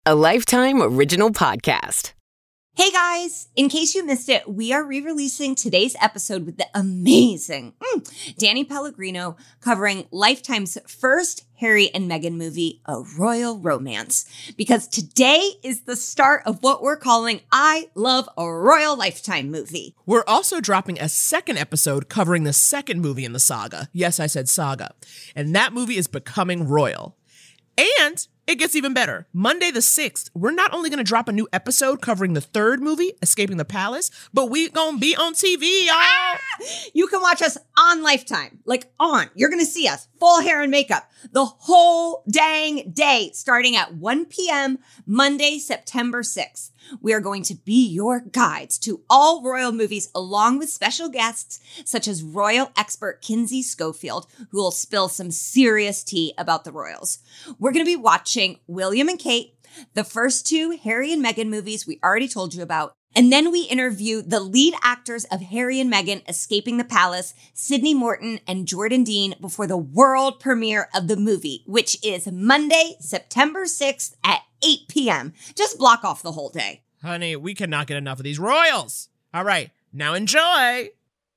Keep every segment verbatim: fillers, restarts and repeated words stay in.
a Lifetime original podcast. Hey guys, in case you missed it, we are re-releasing today's episode with the amazing mm, Danny Pellegrino covering Lifetime's first Harry and Meghan movie, A Royal Romance. Because today is the start of what we're calling I Love a Royal Lifetime movie. We're also dropping a second episode covering the second movie in the saga. Yes, I said saga. And that movie is Becoming Royal. And it gets even better. Monday the sixth, we're not only going to drop a new episode covering the third movie, Escaping the Palace, but we going to be on T V, y'all. Ah! You can watch us on Lifetime, like on. You're going to see us, full hair and makeup, the whole dang day, starting at one p.m. Monday, September sixth. We are going to be your guides to all royal movies, along with special guests such as royal expert Kinsey Schofield, who will spill some serious tea about the royals. We're going to be watching William and Kate, the first two Harry and Meghan movies we already told you about, and then we interview the lead actors of Harry and Meghan Escaping the Palace, Sidney Morton and Jordan Dean, before the world premiere of the movie, which is Monday, September sixth at eight p.m. Just block off the whole day. Honey, we cannot get enough of these royals. All right, now enjoy.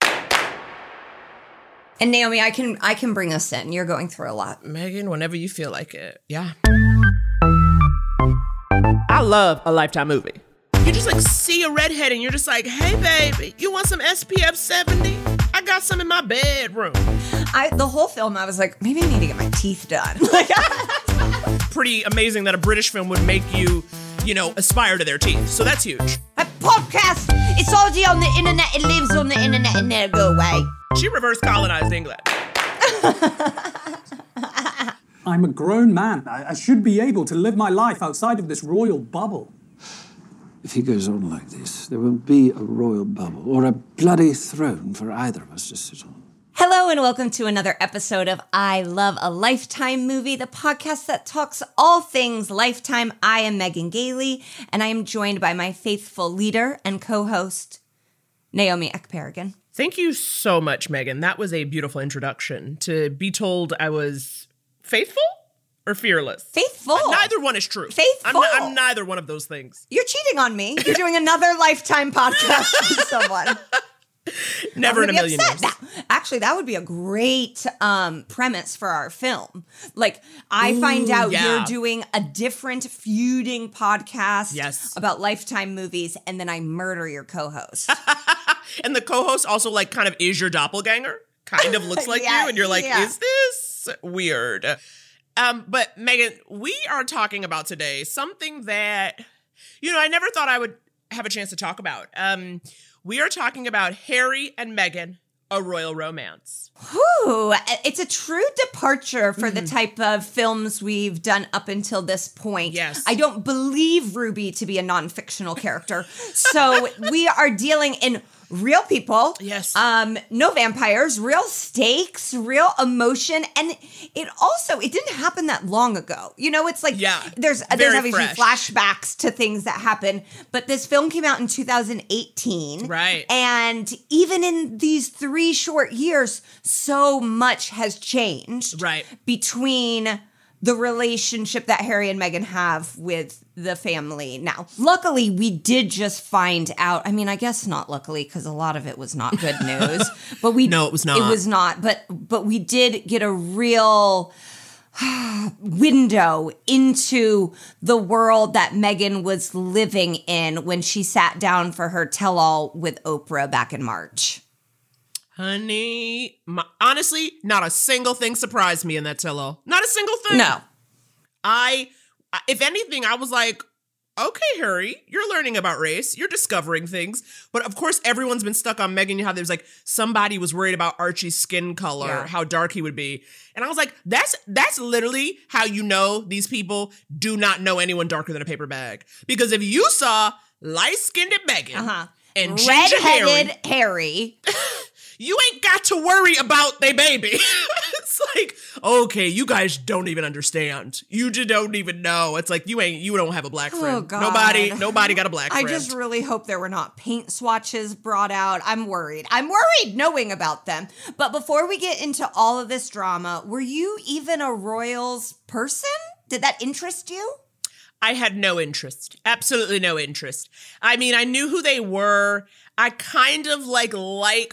And Naomi, I can I can bring us in. You're going through a lot. Meghan, whenever you feel like it. Yeah. I love a Lifetime movie. You just like see a redhead and you're just like, hey baby, you want some S P F seventy? I got some in my bedroom. I the whole film I was like, maybe I need to get my teeth done. Like, pretty amazing that a British film would make you, you know, aspire to their teeth. So that's huge. A podcast, it's already on the internet, it lives on the internet and never go away. She reverse colonized England. I'm a grown man. I, I should be able to live my life outside of this royal bubble. If he goes on like this, there won't be a royal bubble or a bloody throne for either of us to sit on. Hello and welcome to another episode of I Love a Lifetime Movie, the podcast that talks all things Lifetime. I am Megan Gailey, and I am joined by my faithful leader and co-host, Naomi Ekperigin. Thank you so much, Megan. That was a beautiful introduction. To be told I was faithful or fearless? Faithful. Neither one is true. Faithful. I'm, I'm neither one of those things. You're cheating on me. You're doing another Lifetime podcast with someone. Never in a million years. That, actually, that would be a great um, premise for our film. Like, I Ooh, find out yeah. you're doing a different feuding podcast yes. about Lifetime movies, and then I murder your co-host. And the co-host also, like, kind of is your doppelganger. Kind of looks like yeah, you, and you're like, yeah. is this weird? Um, but, Megan, we are talking about today something that, you know, I never thought I would have a chance to talk about. Um... We are talking about Harry and Meghan, A Royal Romance. Whew, it's a true departure for mm. the type of films we've done up until this point. Yes. I don't believe Ruby to be a non-fictional character. So we are dealing in real people. Yes. Um, no vampires, real stakes, real emotion. And it also, it didn't happen that long ago. You know, it's like, yeah, there's, very there's obviously fresh. flashbacks to things that happen. But this film came out in two thousand eighteen. Right. And even in these three short years, so much has changed. Right. Between the relationship that Harry and Meghan have with the family. Now, luckily, we did just find out. I mean, I guess not luckily, because a lot of it was not good news. But we No, it was not. It was not. But but we did get a real window into the world that Meghan was living in when she sat down for her tell-all with Oprah back in March. Honey, my, honestly, not a single thing surprised me in that tell-all. Not a single thing. No. I, if anything, I was like, okay, Harry, you're learning about race. You're discovering things. But of course, everyone's been stuck on Meghan. How there's like, somebody was worried about Archie's skin color, yeah. how dark he would be. And I was like, that's that's literally how you know these people do not know anyone darker than a paper bag. Because if you saw light-skinned Meghan uh-huh. and ginger red-headed Harry, Harry you ain't got to worry about they baby. It's like, okay, you guys don't even understand. You just don't even know. It's like, you ain't, you don't have a black friend. Oh, God. Nobody, nobody got a black I friend. just really hope there were not paint swatches brought out. I'm worried. I'm worried knowing about them. But before we get into all of this drama, were you even a Royals person? Did that interest you? I had no interest. Absolutely no interest. I mean, I knew who they were. I kind of like like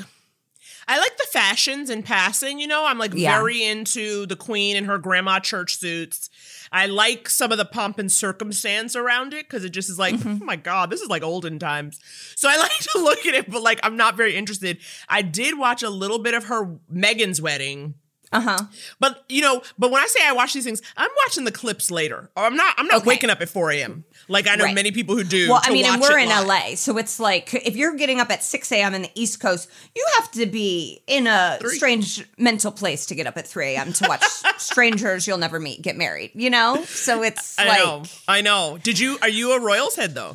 I like the fashions in passing, you know? I'm like Yeah. very into the queen and her grandma church suits. I like some of the pomp and circumstance around it because it just is like, Mm-hmm. oh my God, this is like olden times. So I like to look at it, but like I'm not very interested. I did watch a little bit of her Meghan's wedding. Uh-huh. But, you know, but when I say I watch these things, I'm watching the clips later. Or I'm not I'm not Okay. waking up at four a.m. like I know Right. many people who do. Well, to I mean, and watch we're it in live. L A, so it's like if you're getting up at six a.m. in the East Coast, you have to be in a Three. strange mental place to get up at three a.m. to watch strangers you'll never meet get married, you know? So it's I like... know. I know. Did you, are you a Royals head though?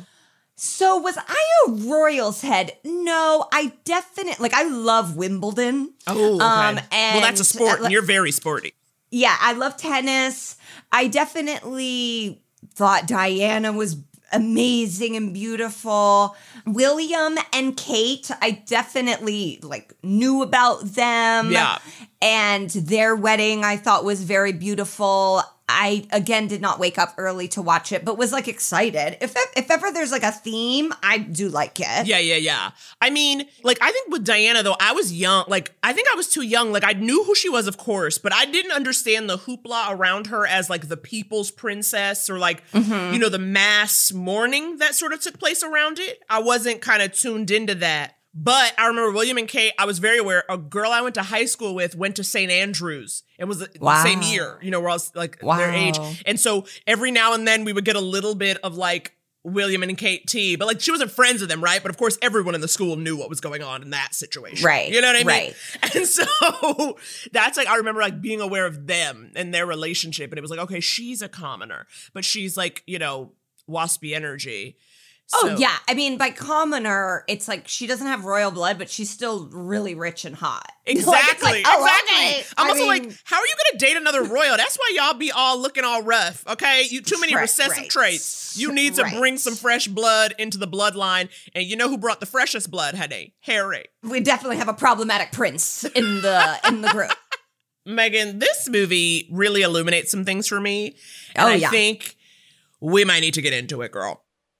So was I a Royals head? No, I definitely... Like, I love Wimbledon. Oh, okay. Um, well, that's a and, sport, uh, and you're very sporty. Yeah, I love tennis. I definitely thought Diana was amazing and beautiful. William and Kate, I definitely like knew about them. Yeah. And their wedding I thought was very beautiful. I again did not wake up early to watch it, but was like excited. If if ever there's like a theme, I do like it. Yeah, yeah, yeah. I mean, like, I think with Diana, though, I was young. Like, I think I was too young. Like, I knew who she was, of course, but I didn't understand the hoopla around her as, like, the people's princess or, like, Mm-hmm. you know, the mass mourning that sort of took place around it. I wasn't kind of tuned into that. But I remember William and Kate, I was very aware, a girl I went to high school with went to Saint Andrews. It was the Wow. same year, you know, where I was, like, Wow. their age. And so every now and then we would get a little bit of, like, William and Kate T, but like she wasn't friends with them, right? But of course, everyone in the school knew what was going on in that situation, Right, You know what I mean? right. And so that's like I remember like being aware of them and their relationship, and it was like, okay, she's a commoner, but she's like, you know, waspy energy. Oh, So- yeah. I mean, by commoner, it's like she doesn't have royal blood, but she's still really rich and hot. Exactly. Like, it's like, oh, exactly. okay. I'm I also mean- like, how are you going to date another royal? That's why y'all be all looking all rough, okay? You too many Right, recessive right. traits. You need to Right. bring some fresh blood into the bloodline. And you know who brought the freshest blood, honey? Harry. We definitely have a problematic prince in the in the group. Megan, this movie really illuminates some things for me. And Oh, I yeah. think we might need to get into it, girl.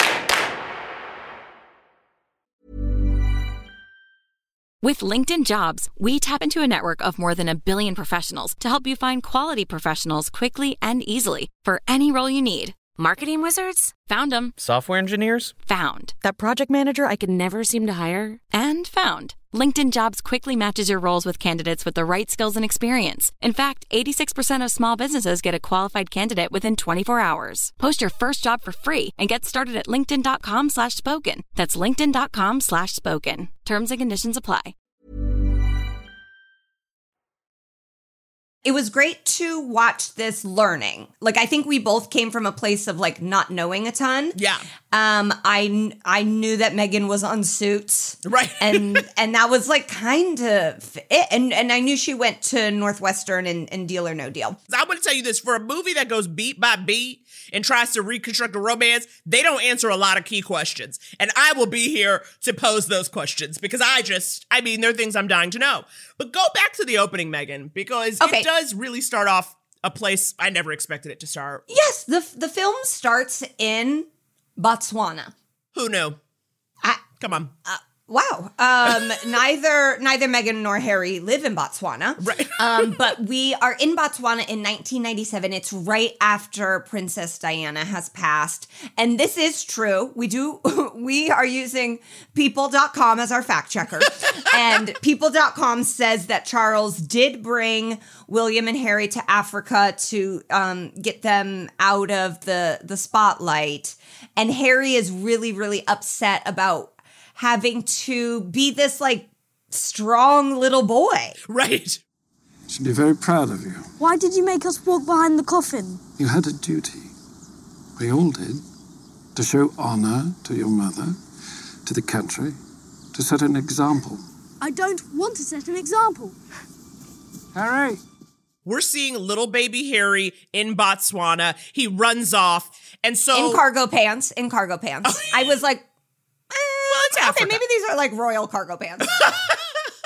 With LinkedIn Jobs, we tap into a network of more than a billion professionals to help you find quality professionals quickly and easily for any role you need. Marketing wizards? Found them. Software engineers? Found. That project manager I could never seem to hire? And found. LinkedIn Jobs quickly matches your roles with candidates with the right skills and experience. In fact, eighty-six percent of small businesses get a qualified candidate within twenty-four hours. Post your first job for free and get started at linkedin.com slash spoken. That's linkedin.com slash spoken. Terms and conditions apply. It was great to watch this learning. Like, I think we both came from a place of like not knowing a ton. Yeah. Um, I kn- I knew that Meghan was on Suits, Right. and and that was like kind of it. And and I knew she went to Northwestern and, and Deal or No Deal. I'm going to tell you this. For a movie that goes beat by beat and tries to reconstruct a romance, they don't answer a lot of key questions. And I will be here to pose those questions because I just, I mean, there are things I'm dying to know. But go back to the opening, Megan, because Okay. it does really start off a place I never expected it to start. Yes, the the film starts in Botswana. Who knew? I, Come on. Wow. Um, neither neither Meghan nor Harry live in Botswana. Right. um, but we are in Botswana in nineteen ninety-seven. It's right after Princess Diana has passed. And this is true. We do we are using people dot com as our fact checker. And people dot com says that Charles did bring William and Harry to Africa to um, get them out of the the spotlight. And Harry is really, really upset about having to be this, like, strong little boy. Right. Should be very proud of you. Why did you make us walk behind the coffin? You had a duty. We all did. To show honour to your mother, to the country, to set an example. I don't want to set an example. Harry! We're seeing little baby Harry in Botswana. He runs off. And so... In cargo pants. In cargo pants. I was like, eh, Well, it's okay, Africa. maybe these are, like, royal cargo pants.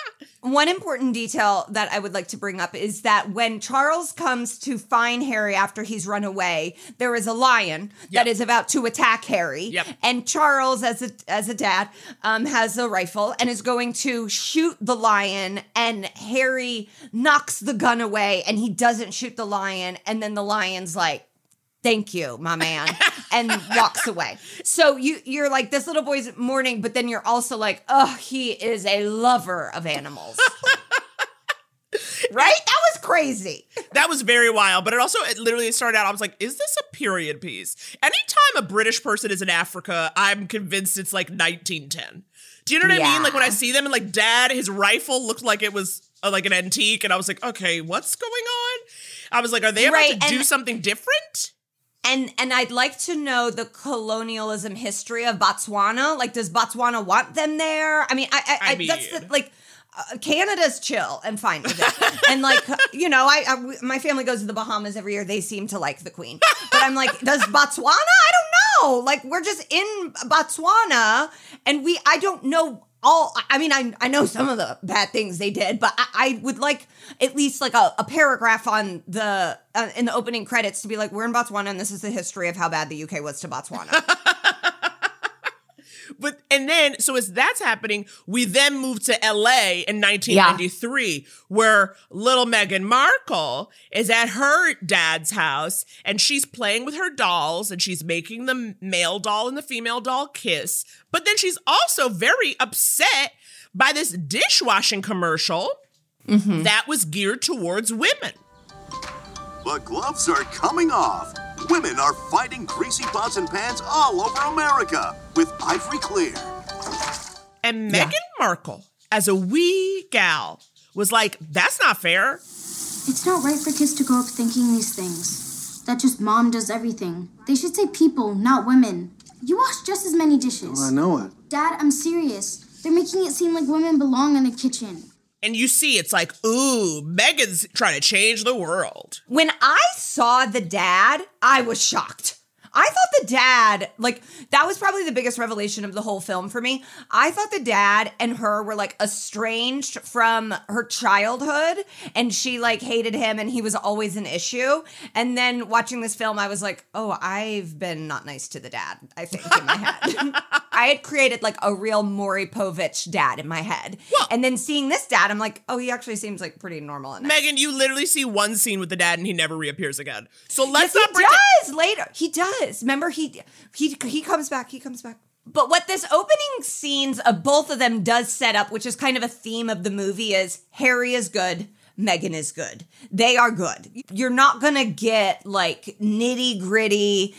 one important detail that I would like to bring up is that when Charles comes to find Harry after he's run away, there is a lion Yep. that is about to attack Harry. Yep. And Charles, as a as a dad, um, has a rifle and is going to shoot the lion. And Harry knocks the gun away, and he doesn't shoot the lion. And then the lion's like, "Thank you, my man," and walks away. So you, you're like, this little boy's mourning, but then you're also like, oh, he is a lover of animals. Right? That was crazy. That was very wild, but it also, it literally started out, I was like, is this a period piece? Anytime a British person is in Africa, I'm convinced it's like nineteen ten. Do you know what Yeah. I mean? Like when I see them and like dad, his rifle looked like it was uh, like an antique, and I was like, okay, what's going on? I was like, are they about Right, to do and- something different? And and I'd like to know the colonialism history of Botswana. Like, does Botswana want them there? I mean, I, I, I I that's the, mean- like, uh, Canada's chill and fine with it. And like, you know, I, I my family goes to the Bahamas every year. They seem to like the Queen, but I'm like, does Botswana? I don't know. Like, we're just in Botswana, and we I don't know. All I mean, I I know some of the bad things they did, but I, I would like at least like a, a paragraph on the uh, in the opening credits to be like, we're in Botswana, and this is the history of how bad the U K was to Botswana. But, and then, so as that's happening, we then move to L A in nineteen ninety-three, yeah. where little Meghan Markle is at her dad's house, and she's playing with her dolls, and she's making the male doll and the female doll kiss. But then she's also very upset by this dishwashing commercial mm-hmm. that was geared towards women. The gloves are coming off. Women are fighting greasy pots and pans all over America with Ivory Clear. And Meghan yeah. Markle, as a wee gal, was like, that's not fair. It's not right for kids to grow up thinking these things. That just mom does everything. They should say people, not women. You wash just as many dishes. Oh, I know it. Dad, I'm serious. They're making it seem like women belong in a kitchen. And you see, it's like, ooh, Meghan's trying to change the world. When I saw the dad, I was shocked. I thought the dad, like, that was probably the biggest revelation of the whole film for me. I thought the dad and her were, like, estranged from her childhood, and she, like, hated him, and he was always an issue. And then watching this film, I was like, oh, I've been not nice to the dad, I think, in my head. I had created, like, a real Maury Povich dad in my head. Well, and then seeing this dad, I'm like, oh, he actually seems, like, pretty normal and nice. Megan, you literally see one scene with the dad, and he never reappears again. So let's yes, not he pretend- does later. He does. Remember, he he he comes back. He comes back. But what this opening scenes of both of them does set up, which is kind of a theme of the movie, is Harry is good, Meghan is good. They are good. You're not gonna get like nitty gritty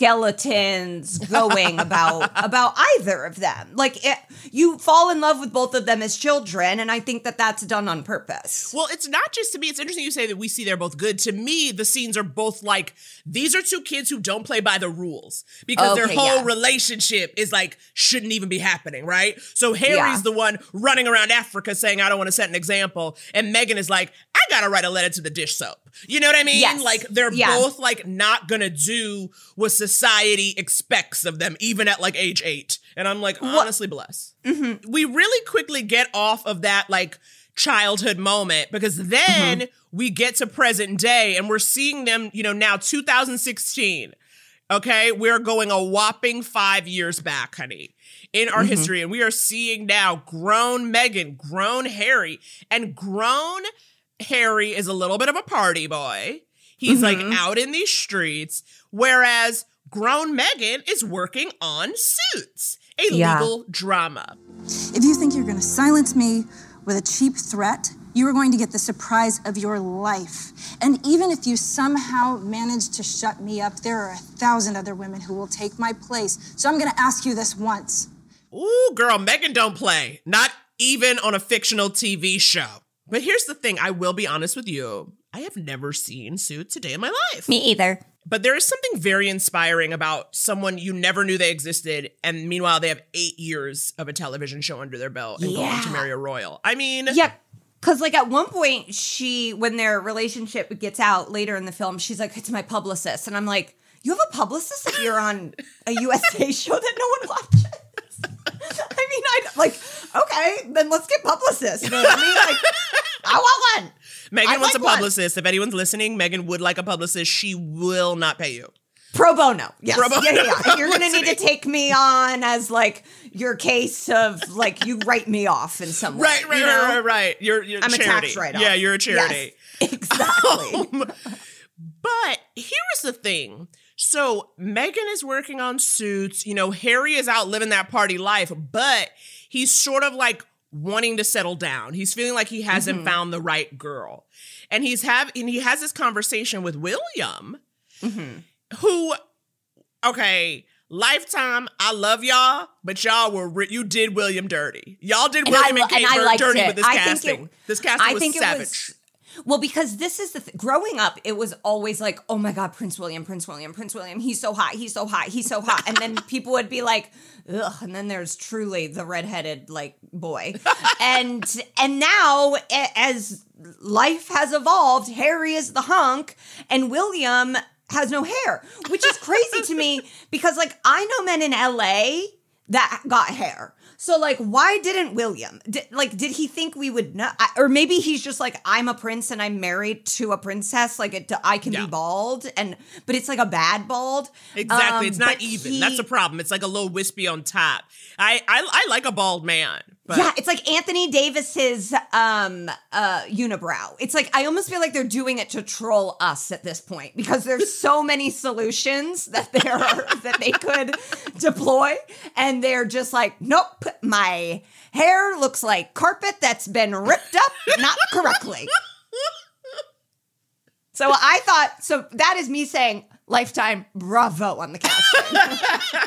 skeletons going about about either of them. Like it, you fall in love with both of them as children, and I think that that's done on purpose. Well, it's not just to me. It's interesting you say that we see they're both good. To me, the scenes are both like, these are two kids who don't play by the rules because okay, their whole yeah. relationship is like, shouldn't even be happening, right? So Harry's yeah. the one running around Africa saying, I don't want to set an example. And Meghan is like, I gotta write a letter to the dish soap. You know what I mean? Yes. Like they're yeah. both like not gonna do what society expects of them, even at like age eight. And I'm like, honestly, bless. Mm-hmm. We really quickly get off of that like childhood moment because then mm-hmm. we get to present day and we're seeing them, you know, now two thousand sixteen. Okay, we're going a whopping five years back, honey, in our mm-hmm. history. And we are seeing now grown Meghan, grown Harry, and grown Harry is a little bit of a party boy. He's mm-hmm. like out in these streets, whereas grown Meghan is working on Suits, a yeah. legal drama. If you think you're going to silence me with a cheap threat, you are going to get the surprise of your life. And even if you somehow manage to shut me up, there are a thousand other women who will take my place. So I'm going to ask you this once. Ooh, girl, Meghan don't play. Not even on a fictional T V show. But here's the thing. I will be honest with you. I have never seen Suits a day in my life. Me either. But there is something very inspiring about someone you never knew they existed, and meanwhile they have eight years of a television show under their belt and yeah. go on to marry a royal. I mean... Yeah. Because, like, at one point, she, when their relationship gets out later in the film, she's like, it's my publicist. And I'm like, you have a publicist if you're on a U S A show that no one watches? I mean, I like, okay, then let's get publicists. You know what I mean? Like, I want one. Megan I'd wants like a publicist. One. If anyone's listening, Megan would like a publicist. She will not pay you. Pro bono. Yes. Pro bono. Yeah, yeah, yeah. You're going to need to take me on as like your case of like you write me off in some way. Right, right, you right, know? right, right. You're, you're I'm charity. a tax write-off. Yeah, you're a charity. Yes, exactly. Um, but here's the thing. So Megan is working on Suits. You know, Harry is out living that party life, but he's sort of like wanting to settle down. He's feeling like he hasn't mm-hmm. found the right girl. And he's have and he has this conversation with William, mm-hmm. who, okay, Lifetime, I love y'all, but y'all were re- you did William dirty. Y'all did and William I, and Kate and I dirty it. with this I casting. Think it, this casting I was think savage. It was, well, because this is the th- growing up, it was always like, oh my God, Prince William, Prince William, Prince William. He's so hot. He's so hot. He's so hot. And then people would be like, ugh. And then there's truly the redheaded like boy. and and now as life has evolved, Harry is the hunk and William has no hair, which is crazy to me because like I know men in L A that got hair. So, like, why didn't William? Did, like, did he think we would know? Or maybe he's just like, I'm a prince and I'm married to a princess. Like, it, I can yeah. be bald. and But it's like a bad bald. Exactly. Um, it's not even. He, That's a problem. It's like a little wispy on top. I, I, I like a bald man. But. Yeah, it's like Anthony Davis's um, uh, unibrow. It's like, I almost feel like they're doing it to troll us at this point because there's so many solutions that there are, that they could deploy. And they're just like, nope, my hair looks like carpet that's been ripped up, not correctly. So I thought, so that is me saying, Lifetime, bravo on the casting.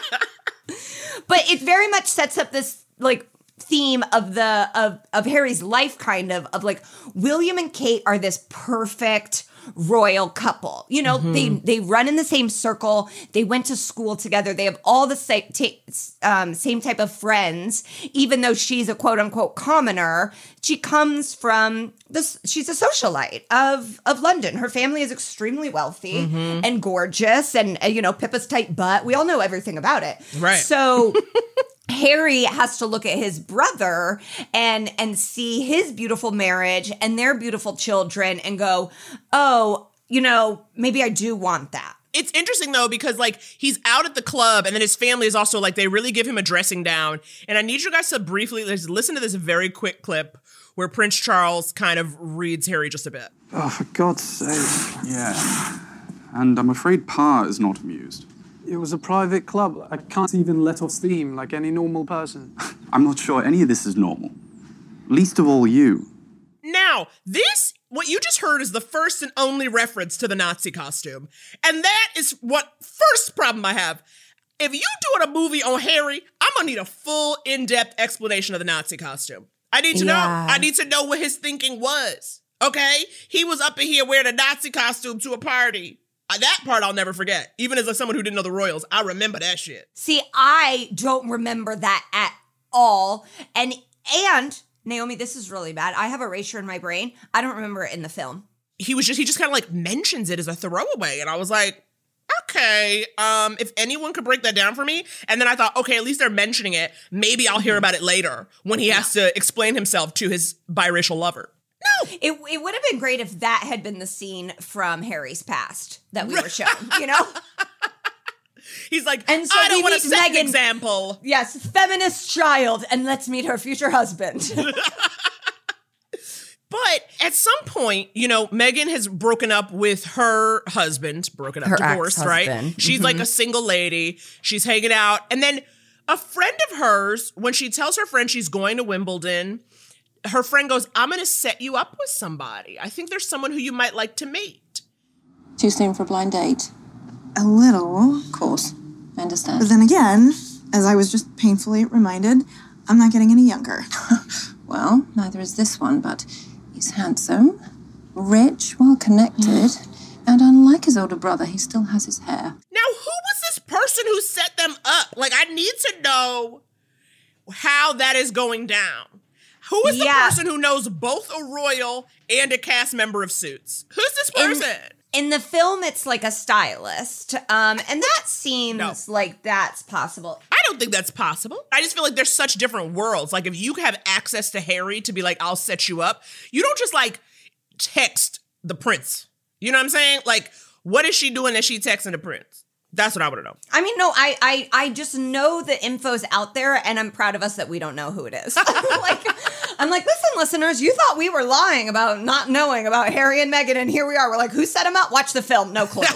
But it very much sets up this, like, theme of the of of Harry's life, kind of of like William and Kate are this perfect royal couple. You know, mm-hmm. they they run in the same circle. They went to school together. They have all the same t- um, same type of friends. Even though she's a quote unquote commoner, she comes from this. She's a socialite of of London. Her family is extremely wealthy mm-hmm. and gorgeous, and uh, you know, Pippa's tight butt. We all know everything about it. Right. So. Harry has to look at his brother and and see his beautiful marriage and their beautiful children and go, oh, you know, maybe I do want that. It's interesting, though, because, like, he's out at the club, and then his family is also, like, they really give him a dressing down. And I need you guys to briefly listen to this very quick clip where Prince Charles kind of reads Harry just a bit. Oh, for God's sake. Yeah. And I'm afraid Pa is not amused. It was a private club. I can't even let off steam like any normal person. I'm not sure any of this is normal. Least of all you. Now, this, what you just heard is the first and only reference to the Nazi costume. And that is what first problem I have. If you doing a movie on Harry, I'm gonna need a full, in-depth explanation of the Nazi costume. I need to yeah. know. I need to know what his thinking was. Okay? He was up in here wearing a Nazi costume to a party. That part I'll never forget. Even as like someone who didn't know the royals, I remember that shit. See, I don't remember that at all. And, and Naomi, this is really bad. I have erasure in my brain. I don't remember it in the film. He was just, he just kind of like mentions it as a throwaway. And I was like, okay, um, if anyone could break that down for me. And then I thought, okay, at least they're mentioning it. Maybe I'll hear about it later when he has to explain himself to his biracial lover. No, it it would have been great if that had been the scene from Harry's past that we were shown, you know? He's like, and so I don't want to set Megan, an example. Yes, feminist child, and let's meet her future husband. But at some point, you know, Megan has broken up with her husband, broken up, her divorced, right? She's mm-hmm. like a single lady. She's hanging out. And then a friend of hers, when she tells her friend she's going to Wimbledon, her friend goes, I'm going to set you up with somebody. I think there's someone who you might like to meet. Too soon for a blind date? A little. Of course. I understand. But then again, as I was just painfully reminded, I'm not getting any younger. Well, neither is this one, but he's handsome, rich, well-connected, and unlike his older brother, he still has his hair. Now, who was this person who set them up? Like, I need to know how that is going down. Who is the yeah. person who knows both a royal and a cast member of Suits? Who's this person? In the film, it's like a stylist. Um, and that seems No. like that's possible. I don't think that's possible. I just feel like there's such different worlds. Like if you have access to Harry to be like, I'll set you up, you don't just like text the prince. You know what I'm saying? Like, what is she doing that she texting the prince? That's what I want to know. I mean, no, I, I, I just know the info's out there, and I'm proud of us that we don't know who it is. like, I'm like, listen, listeners, you thought we were lying about not knowing about Harry and Meghan, and here we are. We're like, who set him up? Watch the film. No clue.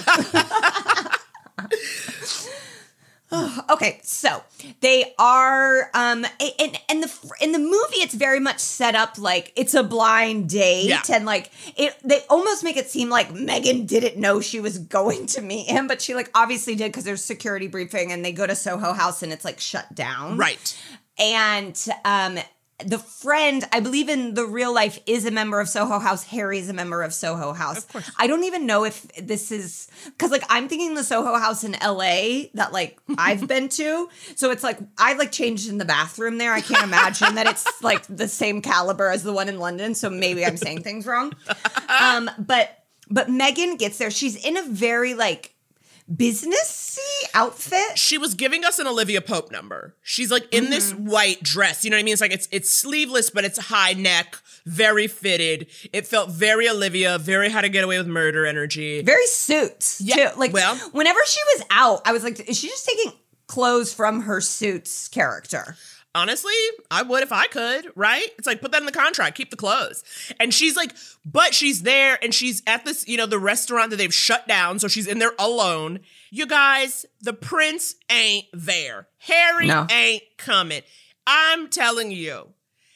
Okay, so they are, um, and and the in the movie, it's very much set up like it's a blind date, Yeah. and like it, they almost make it seem like Meghan didn't know she was going to meet him, but she like obviously did because there's security briefing, and they go to Soho House, and it's like shut down, Right. And um, the friend, I believe in the real life, is a member of Soho House. Harry's a member of Soho House. Of course. I don't even know if this is, because like I'm thinking the Soho House in L A that like I've been to. So it's like, I like changed in the bathroom there. I can't imagine that it's like the same caliber as the one in London. So maybe I'm saying things wrong. Um, but, but Meghan gets there. She's in a very like, businessy outfit. She was giving us an Olivia Pope number. She's like in mm-hmm. this white dress. You know what I mean? It's like it's it's sleeveless, but it's high neck, very fitted. It felt very Olivia, very How to Get Away with Murder energy. Very Suits, yeah. too. Like, well, whenever she was out, I was like, is she just taking clothes from her Suits character? Honestly, I would if I could, right? It's like, put that in the contract, keep the clothes. And she's like, but she's there and she's at this, you know, the restaurant that they've shut down. So she's in there alone. You guys, the prince ain't there. Harry No. ain't coming. I'm telling you,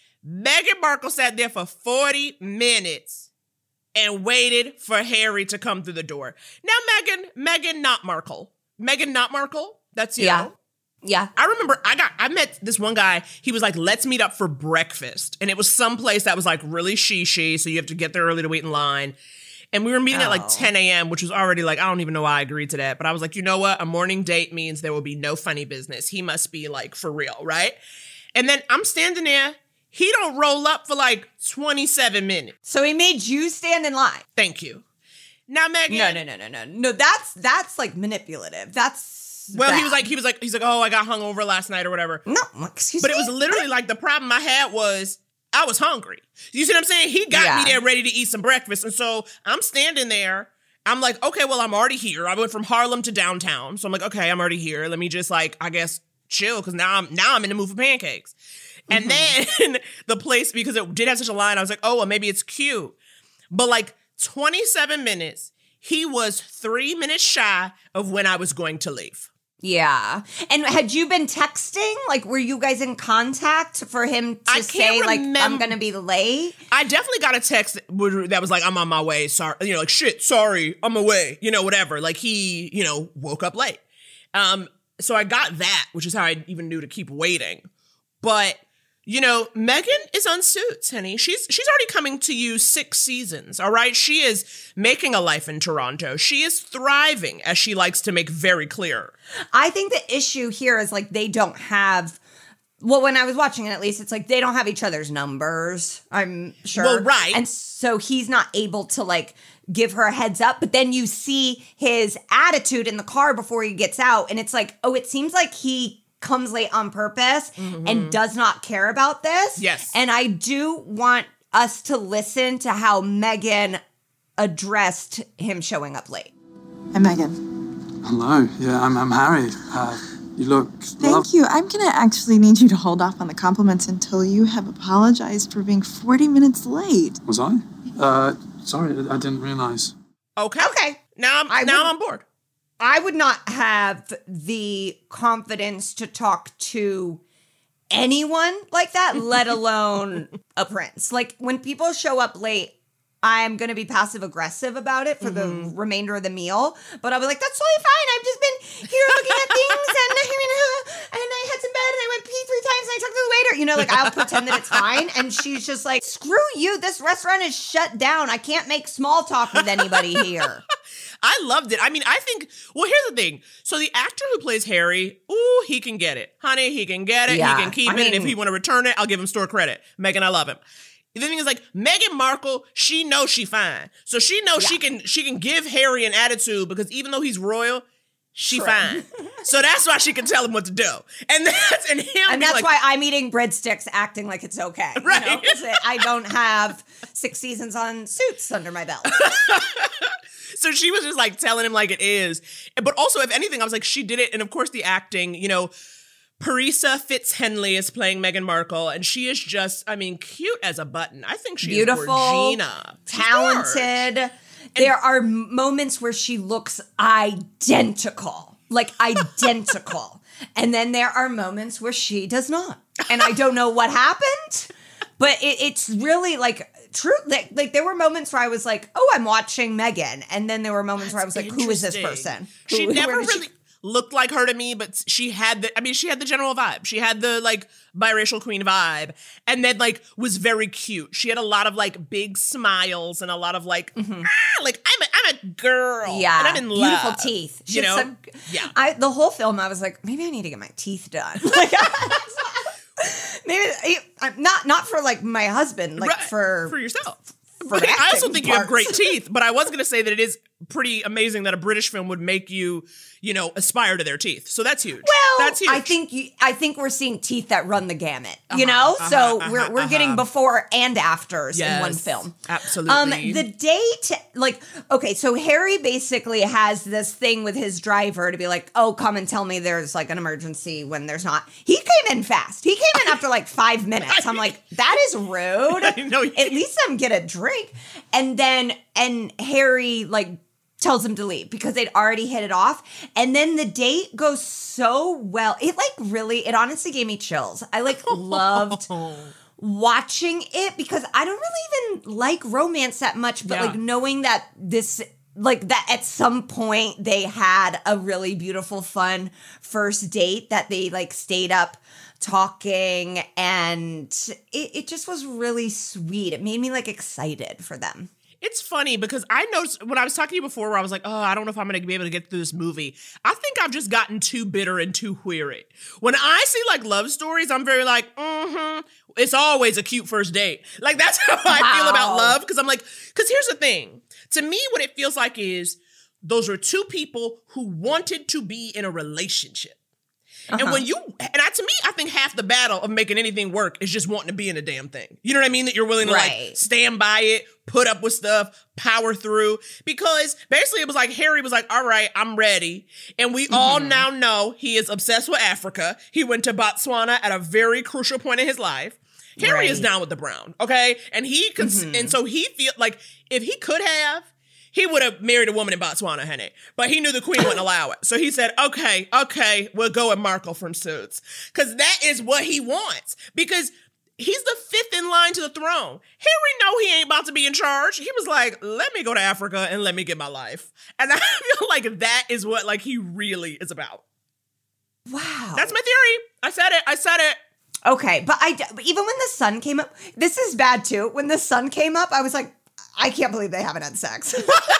Meghan Markle sat there for forty minutes and waited for Harry to come through the door. Now, Meghan, Meghan not Markle. Meghan not Markle, that's you. Yeah. Yeah. I remember I got I met this one guy. He was like, let's meet up for breakfast. And it was someplace that was like really she-she. So you have to get there early to wait in line. And we were meeting Oh. at like ten a.m., which was already like, I don't even know why I agreed to that. But I was like, you know what? A morning date means there will be no funny business. He must be like for real, right? And then I'm standing there. He don't roll up for like twenty-seven minutes. So he made you stand in line. Thank you. Now, Meghan. No, no, no, no, no. No, that's that's like manipulative. That's Well, bad. he was like, he was like, he's like, oh, I got hungover last night or whatever. No, excuse but me. But it was literally like the problem I had was I was hungry. You see what I'm saying? He got Yeah. me there ready to eat some breakfast. And so I'm standing there. I'm like, okay, well, I'm already here. I went from Harlem to downtown. So I'm like, okay, I'm already here. Let me just like, I guess, chill. Cause now I'm, now I'm in the mood for pancakes. And Mm-hmm. then the place, because it did have such a line, I was like, oh, well, maybe it's cute. But like twenty-seven minutes, he was three minutes shy of when I was going to leave. Yeah. And had you been texting? Like, were you guys in contact for him to I say, can't like, I'm remem- going to be late? I definitely got a text that was like, I'm on my way. Sorry. You know, like, shit, sorry, I'm away. You know, whatever. Like, he, you know, woke up late. Um, so I got that, which is how I even knew to keep waiting. But, you know, Meghan is on Suits, honey. She's she's already coming to you six seasons, all right? She is making a life in Toronto. She is thriving, as she likes to make very clear. I think the issue here is, like, they don't have... Well, when I was watching it, at least, it's like they don't have each other's numbers, I'm sure. Well, right. And so he's not able to, like, give her a heads up. But then you see his attitude in the car before he gets out. And it's like, oh, it seems like he comes late on purpose mm-hmm. and does not care about this. Yes. And I do want us to listen to how Meghan addressed him showing up late. I'm Meghan. Hello. Yeah, I'm, I'm Harry. Uh, you look... Thank love- you. I'm going to actually need you to hold off on the compliments until you have apologized for being forty minutes late. Was I? Uh, sorry, I didn't realize. Okay. Okay. Now I'm, I now would- I'm bored. I would not have the confidence to talk to anyone like that, let alone a prince. Like, when people show up late, I'm going to be passive aggressive about it for mm-hmm. the remainder of the meal. But I'll be like, that's totally fine. I've just been here looking at things and, and I had some bed and I went pee three times and I talked to the waiter. You know, like, I'll pretend that it's fine. And she's just like, screw you. This restaurant is shut down. I can't make small talk with anybody here. I loved it. I mean, I think, well, here's the thing. So the actor who plays Harry, ooh, he can get it. Honey, he can get it. Yeah, he can keep I it. And if mean- he want to return it, I'll give him store credit. Meghan, I love him. The thing is, like, Meghan Markle, she knows she fine. So she knows yeah. she can she can give Harry an attitude because even though he's royal, she True. fine. So that's why she can tell him what to do. And that's and him And that's like, why I'm eating breadsticks acting like it's okay. Right. You know? 'Cause I don't have six seasons on Suits under my belt. So she was just like telling him like it is. But also, if anything, I was like, she did it. And of course, the acting, you know, Parisa Fitz-Henley is playing Meghan Markle, and she is just, I mean, cute as a button. I think she's beautiful, Georgina. talented. There are moments where she looks identical, like identical. And then there are moments where she does not. And I don't know what happened, but it, it's really like true. Like, like there were moments where I was like, oh, I'm watching Meghan. And then there were moments That's where I was like, who is this person? She who, never who really... She- looked like her to me, but she had the, I mean, she had the general vibe. She had the, like, biracial queen vibe. And then, like, was very cute. She had a lot of, like, big smiles and a lot of, like, mm-hmm. ah, like, I'm a, I'm a girl. Yeah. And I'm in Beautiful love. teeth. She you know? Some, yeah. I, the whole film, I was like, maybe I need to get my teeth done. Like, maybe, not, not for, like, my husband, like, right. for... For yourself. For I also think parts. you have great teeth, but I was going to say that it is pretty amazing that a British film would make you, you know, aspire to their teeth. So that's huge. Well, that's huge. I think you, I think we're seeing teeth that run the gamut, you uh-huh, know? uh-huh, so uh-huh, we're we're uh-huh. getting before and afters yes, in one film. Absolutely. Um, the date, like, okay, so Harry basically has this thing with his driver to be like, oh, come and tell me there's like an emergency when there's not. He came in fast. He came in after like five minutes. I'm like, that is rude. I know. At least let him get a drink. And then, and Harry, like, tells him to leave because they'd already hit it off. And then the date goes so well. It, like, really, it honestly gave me chills. I, like, loved watching it because I don't really even like romance that much, but, yeah. like, knowing that this... Like that at some point they had a really beautiful, fun first date that they like stayed up talking and it, it just was really sweet. It made me like excited for them. It's funny because I noticed when I was talking to you before where I was like, oh, I don't know if I'm going to be able to get through this movie. I think I've just gotten too bitter and too weary. When I see like love stories, I'm very like, mm-hmm. It's always a cute first date. Like that's how I wow. feel about love because I'm like, because here's the thing. To me, what it feels like is those are two people who wanted to be in a relationship. Uh-huh. And when you, and I, to me, I think half the battle of making anything work is just wanting to be in a damn thing. You know what I mean? That you're willing to right. like stand by it, put up with stuff, power through. Because basically it was like, Harry was like, all right, I'm ready. And we mm-hmm. all now know he is obsessed with Africa. He went to Botswana at a very crucial point in his life. Harry right. is down with the brown, okay? And he, cons- mm-hmm. and so he feel like if he could have, he would have married a woman in Botswana, honey. But he knew the queen wouldn't allow it. So he said, okay, okay, we'll go with Markle from Suits. Because that is what he wants. Because he's the fifth in line to the throne. Harry know he ain't about to be in charge. He was like, let me go to Africa and let me get my life. And I feel like that is what like he really is about. Wow. That's my theory. I said it. I said it. Okay, but I even when the sun came up, this is bad too. When the sun came up, I was like, I can't believe they haven't had sex.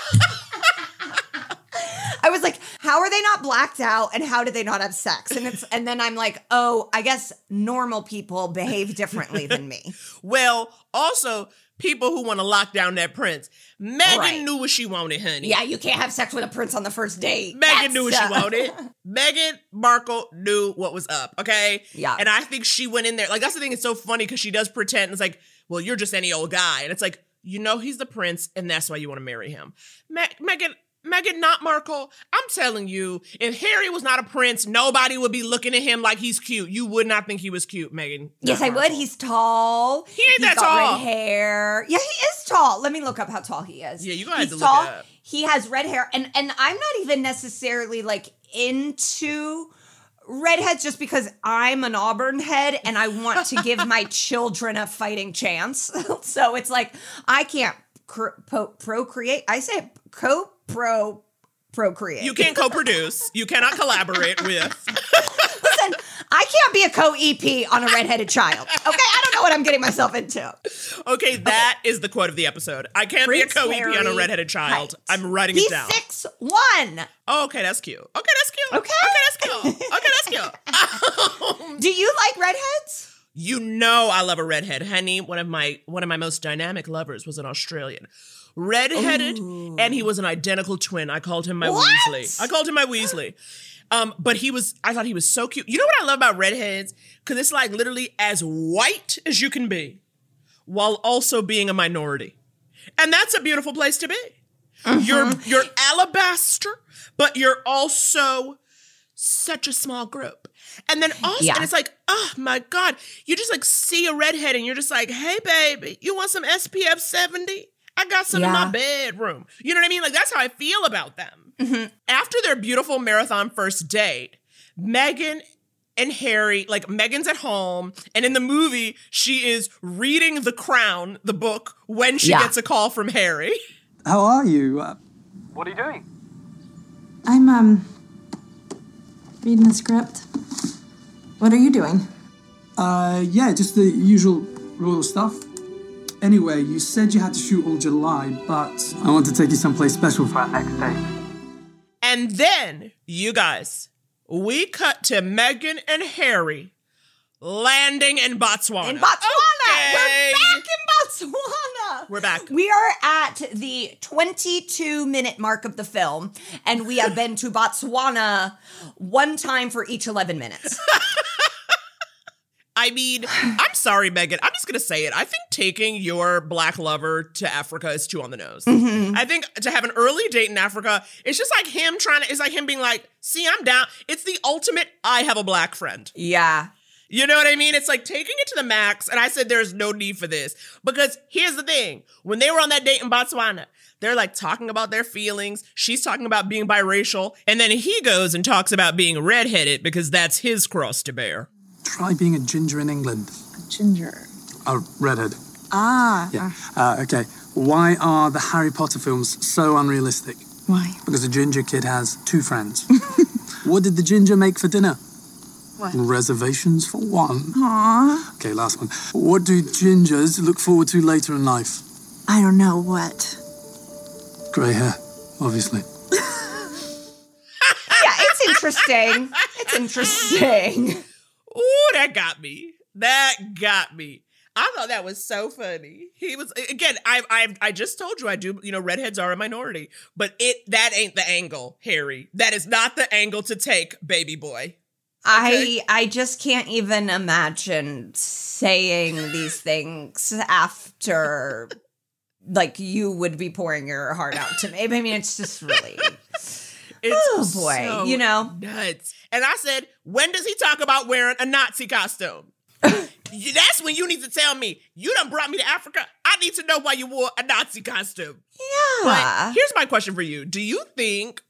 I was like, how are they not blacked out and how did they not have sex? And it's and then I'm like, oh, I guess normal people behave differently than me. Well, also, people who want to lock down that prince. Meghan right. knew what she wanted, honey. Yeah, you can't have sex with a prince on the first date. Meghan That's, knew what she uh... wanted. Meghan Markle knew what was up, okay? Yeah. And I think she went in there. Like, that's the thing. It's so funny because she does pretend. It's like, well, you're just any old guy. And it's like, you know he's the prince, and that's why you want to marry him. Me- Meghan, Meghan, not Markle. I'm telling you, if Harry was not a prince, nobody would be looking at him like he's cute. You would not think he was cute, Meghan. Yes, Markle. I would. He's tall. He ain't he's that got tall. Red hair. Yeah, he is tall. Let me look up how tall he is. Yeah, you gonna have he's to tall. look it up. He has red hair, and and I'm not even necessarily like into redheads just because I'm an Auburn head and I want to give my children a fighting chance. So it's like I can't cr- po- procreate. I say co pro procreate. You can't co-produce. You cannot collaborate with. Listen, I can't be a co-E P on a redheaded child. Okay, I don't know what I'm getting myself into. Okay, that okay. is the quote of the episode. I can't Prince be a co-E P Harry on a redheaded child. Height. I'm writing He's it down. He's six one. Oh, okay, that's cute. Okay, that's cute. Okay. Okay, that's cute. Okay, that's cute. Do you like redheads? You know I love a redhead. Henny, one of my one of my most dynamic lovers, was an Australian. Redheaded, Ooh. and he was an identical twin. I called him my what? Weasley. I called him my Weasley. Um, but he was, I thought he was so cute. You know what I love about redheads? Because it's like literally as white as you can be while also being a minority. And that's a beautiful place to be. Mm-hmm. You're, you're alabaster, but you're also such a small group. And then also, yeah. and it's like, oh my God, you just like see a redhead and you're just like, hey baby, you want some S P F seventy? I got some yeah. in my bedroom. You know what I mean? Like, that's how I feel about them. Mm-hmm. After their beautiful marathon first date, Meghan and Harry, like, Meghan's at home, and in the movie, she is reading The Crown, the book, when she yeah. gets a call from Harry. How are you? Uh, what are you doing? I'm, um, reading the script. What are you doing? Uh, yeah, just the usual royal stuff. Anyway, you said you had to shoot all July, but I want to take you someplace special for our next date. And then, you guys, we cut to Meghan and Harry landing in Botswana. In Botswana! Okay. We're back in Botswana! We're back. We are at the twenty-two minute mark of the film, and we have been to Botswana one time for each eleven minutes. I mean, I'm sorry, Meghan. I'm just going to say it. I think taking your black lover to Africa is too on the nose. Mm-hmm. I think to have an early date in Africa, it's just like him trying to, it's like him being like, see, I'm down. It's the ultimate, I have a black friend. Yeah. You know what I mean? It's like taking it to the max. And I said, there's no need for this. Because here's the thing. When they were on that date in Botswana, they're like talking about their feelings. She's talking about being biracial. And then he goes and talks about being redheaded because that's his cross to bear. Try being a ginger in England. A ginger. A redhead. Ah. Yeah. Uh, okay. Why are the Harry Potter films so unrealistic? Why? Because the ginger kid has two friends. What did the ginger make for dinner? What? Reservations for one. Aww. Okay, last one. What do gingers look forward to later in life? I don't know what. Grey hair, obviously. Yeah, it's interesting. It's interesting. Ooh, that got me. That got me. I thought that was so funny. He was, again, I I I just told you I do, you know, redheads are a minority, but it that ain't the angle, Harry. That is not the angle to take, baby boy. Okay? I I just can't even imagine saying these things after, like, you would be pouring your heart out to me. I mean, it's just really... It's oh boy, so you know, nuts. And I said, when does he talk about wearing a Nazi costume? That's when you need to tell me, you done brought me to Africa. I need to know why you wore a Nazi costume. Yeah. But here's my question for you. Do you think,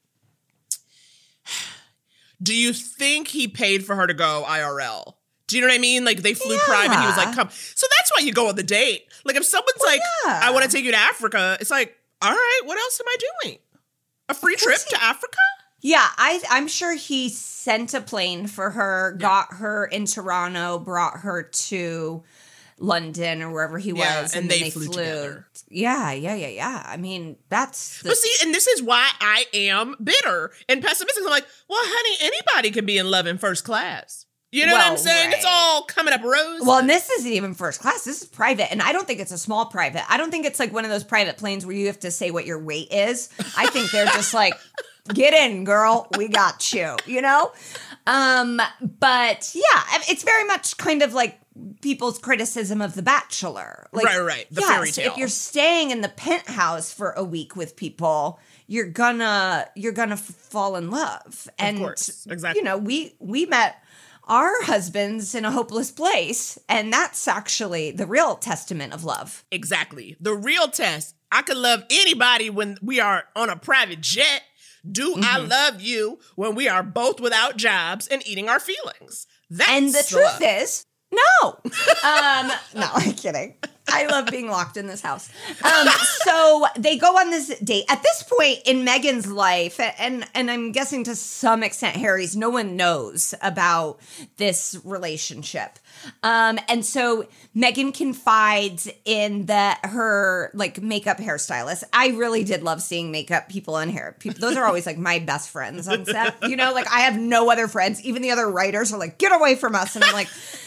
do you think he paid for her to go I R L? Do you know what I mean? Like, they flew yeah. private. He was like, come. So that's why you go on the date. Like, if someone's well, like, yeah. I want to take you to Africa, it's like, all right, what else am I doing? A free trip he, to Africa? Yeah, I, I'm sure he sent a plane for her, yeah. got her in Toronto, brought her to London or wherever he yeah, was, and, and then they, they flew, flew together. Yeah, yeah, yeah, yeah. I mean, that's... The- but see, and this is why I am bitter and pessimistic. I'm like, well, honey, anybody can be in love in first class. You know well, what I'm saying? Right. It's all coming up rose. Well, and this isn't even first class. This is private. And I don't think it's a small private. I don't think it's like one of those private planes where you have to say what your weight is. I think they're just like, get in, girl. We got you, you know? Um, but yeah, it's very much kind of like people's criticism of The Bachelor. Like, right, right. The yes, fairy tale. If you're staying in the penthouse for a week with people, you're gonna you're gonna f- fall in love. And, of course. Exactly. You know, we we met our husbands in a hopeless place, and that's actually the real testament of love. Exactly. The real test. I could love anybody when we are on a private jet. Do mm-hmm. I love you when we are both without jobs and eating our feelings? That's and the love. truth is, no. um, no, I'm kidding. I love being locked in this house. Um, so they go on this date. At this point in Meghan's life, and, and I'm guessing to some extent Harry's, no one knows about this relationship. Um, and so Meghan confides in the her like makeup hairstylist. I really did love seeing makeup people and hair people. Those are always like my best friends on set. You know, like I have no other friends. Even the other writers are like, get away from us. And I'm like,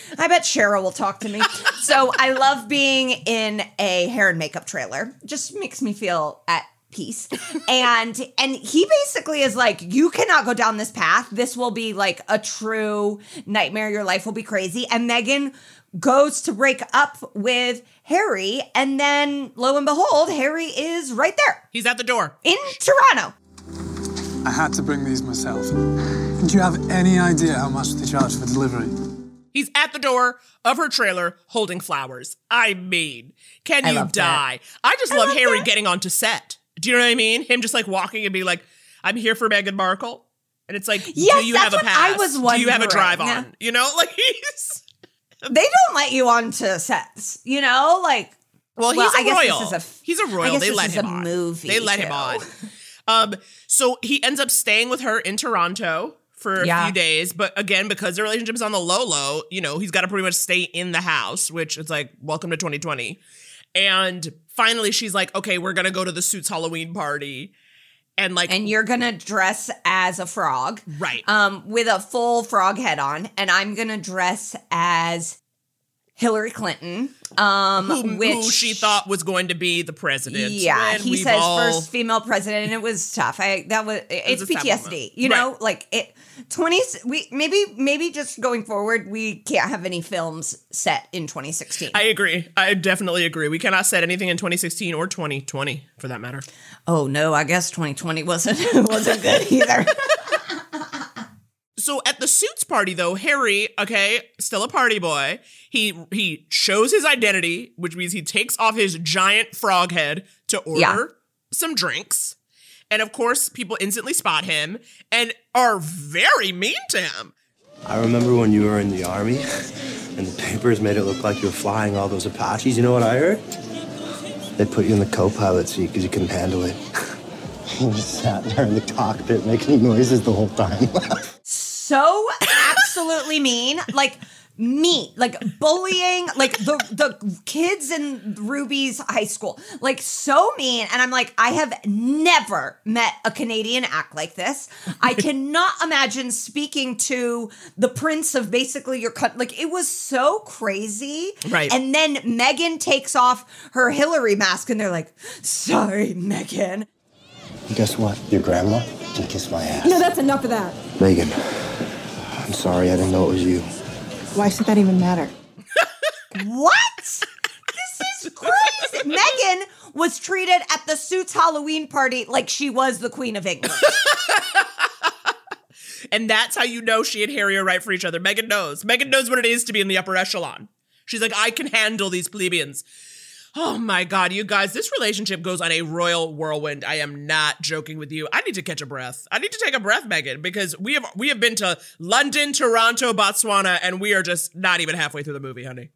I bet Cheryl will talk to me. So I love being in a hair and makeup trailer. Just makes me feel at peace. And and he basically is like, you cannot go down this path. This will be like a true nightmare. Your life will be crazy. And Megan goes to break up with Harry. And then lo and behold, Harry is right there. He's at the door. In Toronto. I had to bring these myself. Do you have any idea how much they charge for delivery? He's at the door of her trailer holding flowers. I mean, can I you love die? that. I just I love love Harry that. getting onto set. Do you know what I mean? Him just like walking and being like, I'm here for Meghan Markle. And it's like, Yes, do you that's have a what pass? I was Do you have a wondering. drive on? You know, like he's... They don't let you onto sets, you know? Like, Well, he's well, a I guess royal. This is a, he's a I royal. guess They this let is him a on. movie, They let him too. on. Um, so he ends up staying with her in Toronto for a Yeah. few days. But again, because their relationship is on the low low, you know, he's got to pretty much stay in the house, which is like, welcome to twenty twenty. And finally she's like, okay, we're going to go to the Suits Halloween party. And like, and you're gonna dress as a frog, right? Um, with a full frog head on, and I'm gonna dress as Hillary Clinton, um, who, which who she thought was going to be the president. yeah, when he we've says all- first female president, and it was tough. I that was it's a sad P T S D, moment. you know, Right. like it. Twenty we maybe maybe just going forward, we can't have any films set in twenty sixteen. I agree. I definitely agree. We cannot set anything in twenty sixteen or twenty twenty for that matter. Oh no, I guess twenty twenty wasn't wasn't good either. So at the Suits party, though, Harry, okay, still a party boy, he he shows his identity, which means he takes off his giant frog head to order Yeah. some drinks. And of course, people instantly spot him and are very mean to him. I remember when you were in the army and the papers made it look like you were flying all those Apaches. You know what I heard? They put you in the co-pilot seat because you couldn't handle it. You just sat there in the cockpit making noises the whole time. So absolutely mean, like me, like bullying, like the the kids in Ruby's high school, like so mean. And I'm like, I have never met a Canadian act like this. I cannot imagine speaking to the prince of basically your country. Like it was so crazy. Right. And then Megan takes off her Hillary mask, and they're like, "Sorry, Megan." And guess what? Your grandma can kiss my ass. No, that's enough of that. Megan, I'm sorry. I didn't know it was you. Why should that even matter? What? This is crazy. Megan was treated at the Suits Halloween party like she was the Queen of England. And that's how you know she and Harry are right for each other. Megan knows. Megan knows what it is to be in the upper echelon. She's like, I can handle these plebeians. Oh my God, you guys, this relationship goes on a royal whirlwind. I am not joking with you. I need to catch a breath. I need to take a breath, Megan, because we have we have been to London, Toronto, Botswana, and we are just not even halfway through the movie, honey.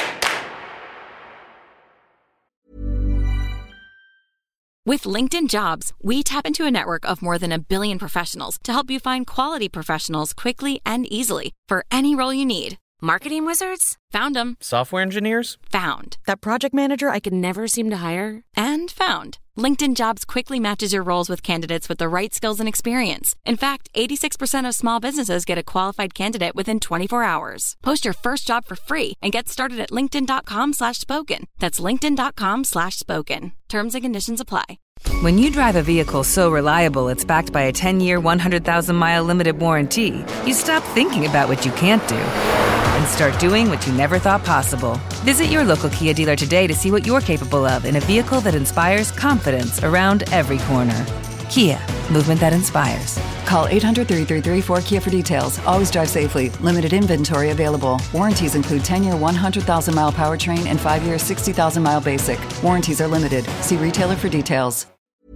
With LinkedIn Jobs, we tap into a network of more than a billion professionals to help you find quality professionals quickly and easily for any role you need. Marketing wizards? Found them. Software engineers? Found. That project manager I could never seem to hire? And found. LinkedIn Jobs quickly matches your roles with candidates with the right skills and experience. In fact, eighty-six percent of small businesses get a qualified candidate within twenty-four hours. Post your first job for free and get started at linkedin.com slash spoken. That's linkedin.com slash spoken. Terms and conditions apply. When you drive a vehicle so reliable it's backed by a ten-year, one hundred thousand mile limited warranty, you stop thinking about what you can't do and start doing what you never thought possible. Visit your local Kia dealer today to see what you're capable of in a vehicle that inspires confidence around every corner. Kia, movement that inspires. Call eight hundred, three three three, four K I A for details. Always drive safely. Limited inventory available. Warranties include ten-year, one hundred thousand mile powertrain and five-year, sixty thousand mile basic. Warranties are limited. See retailer for details.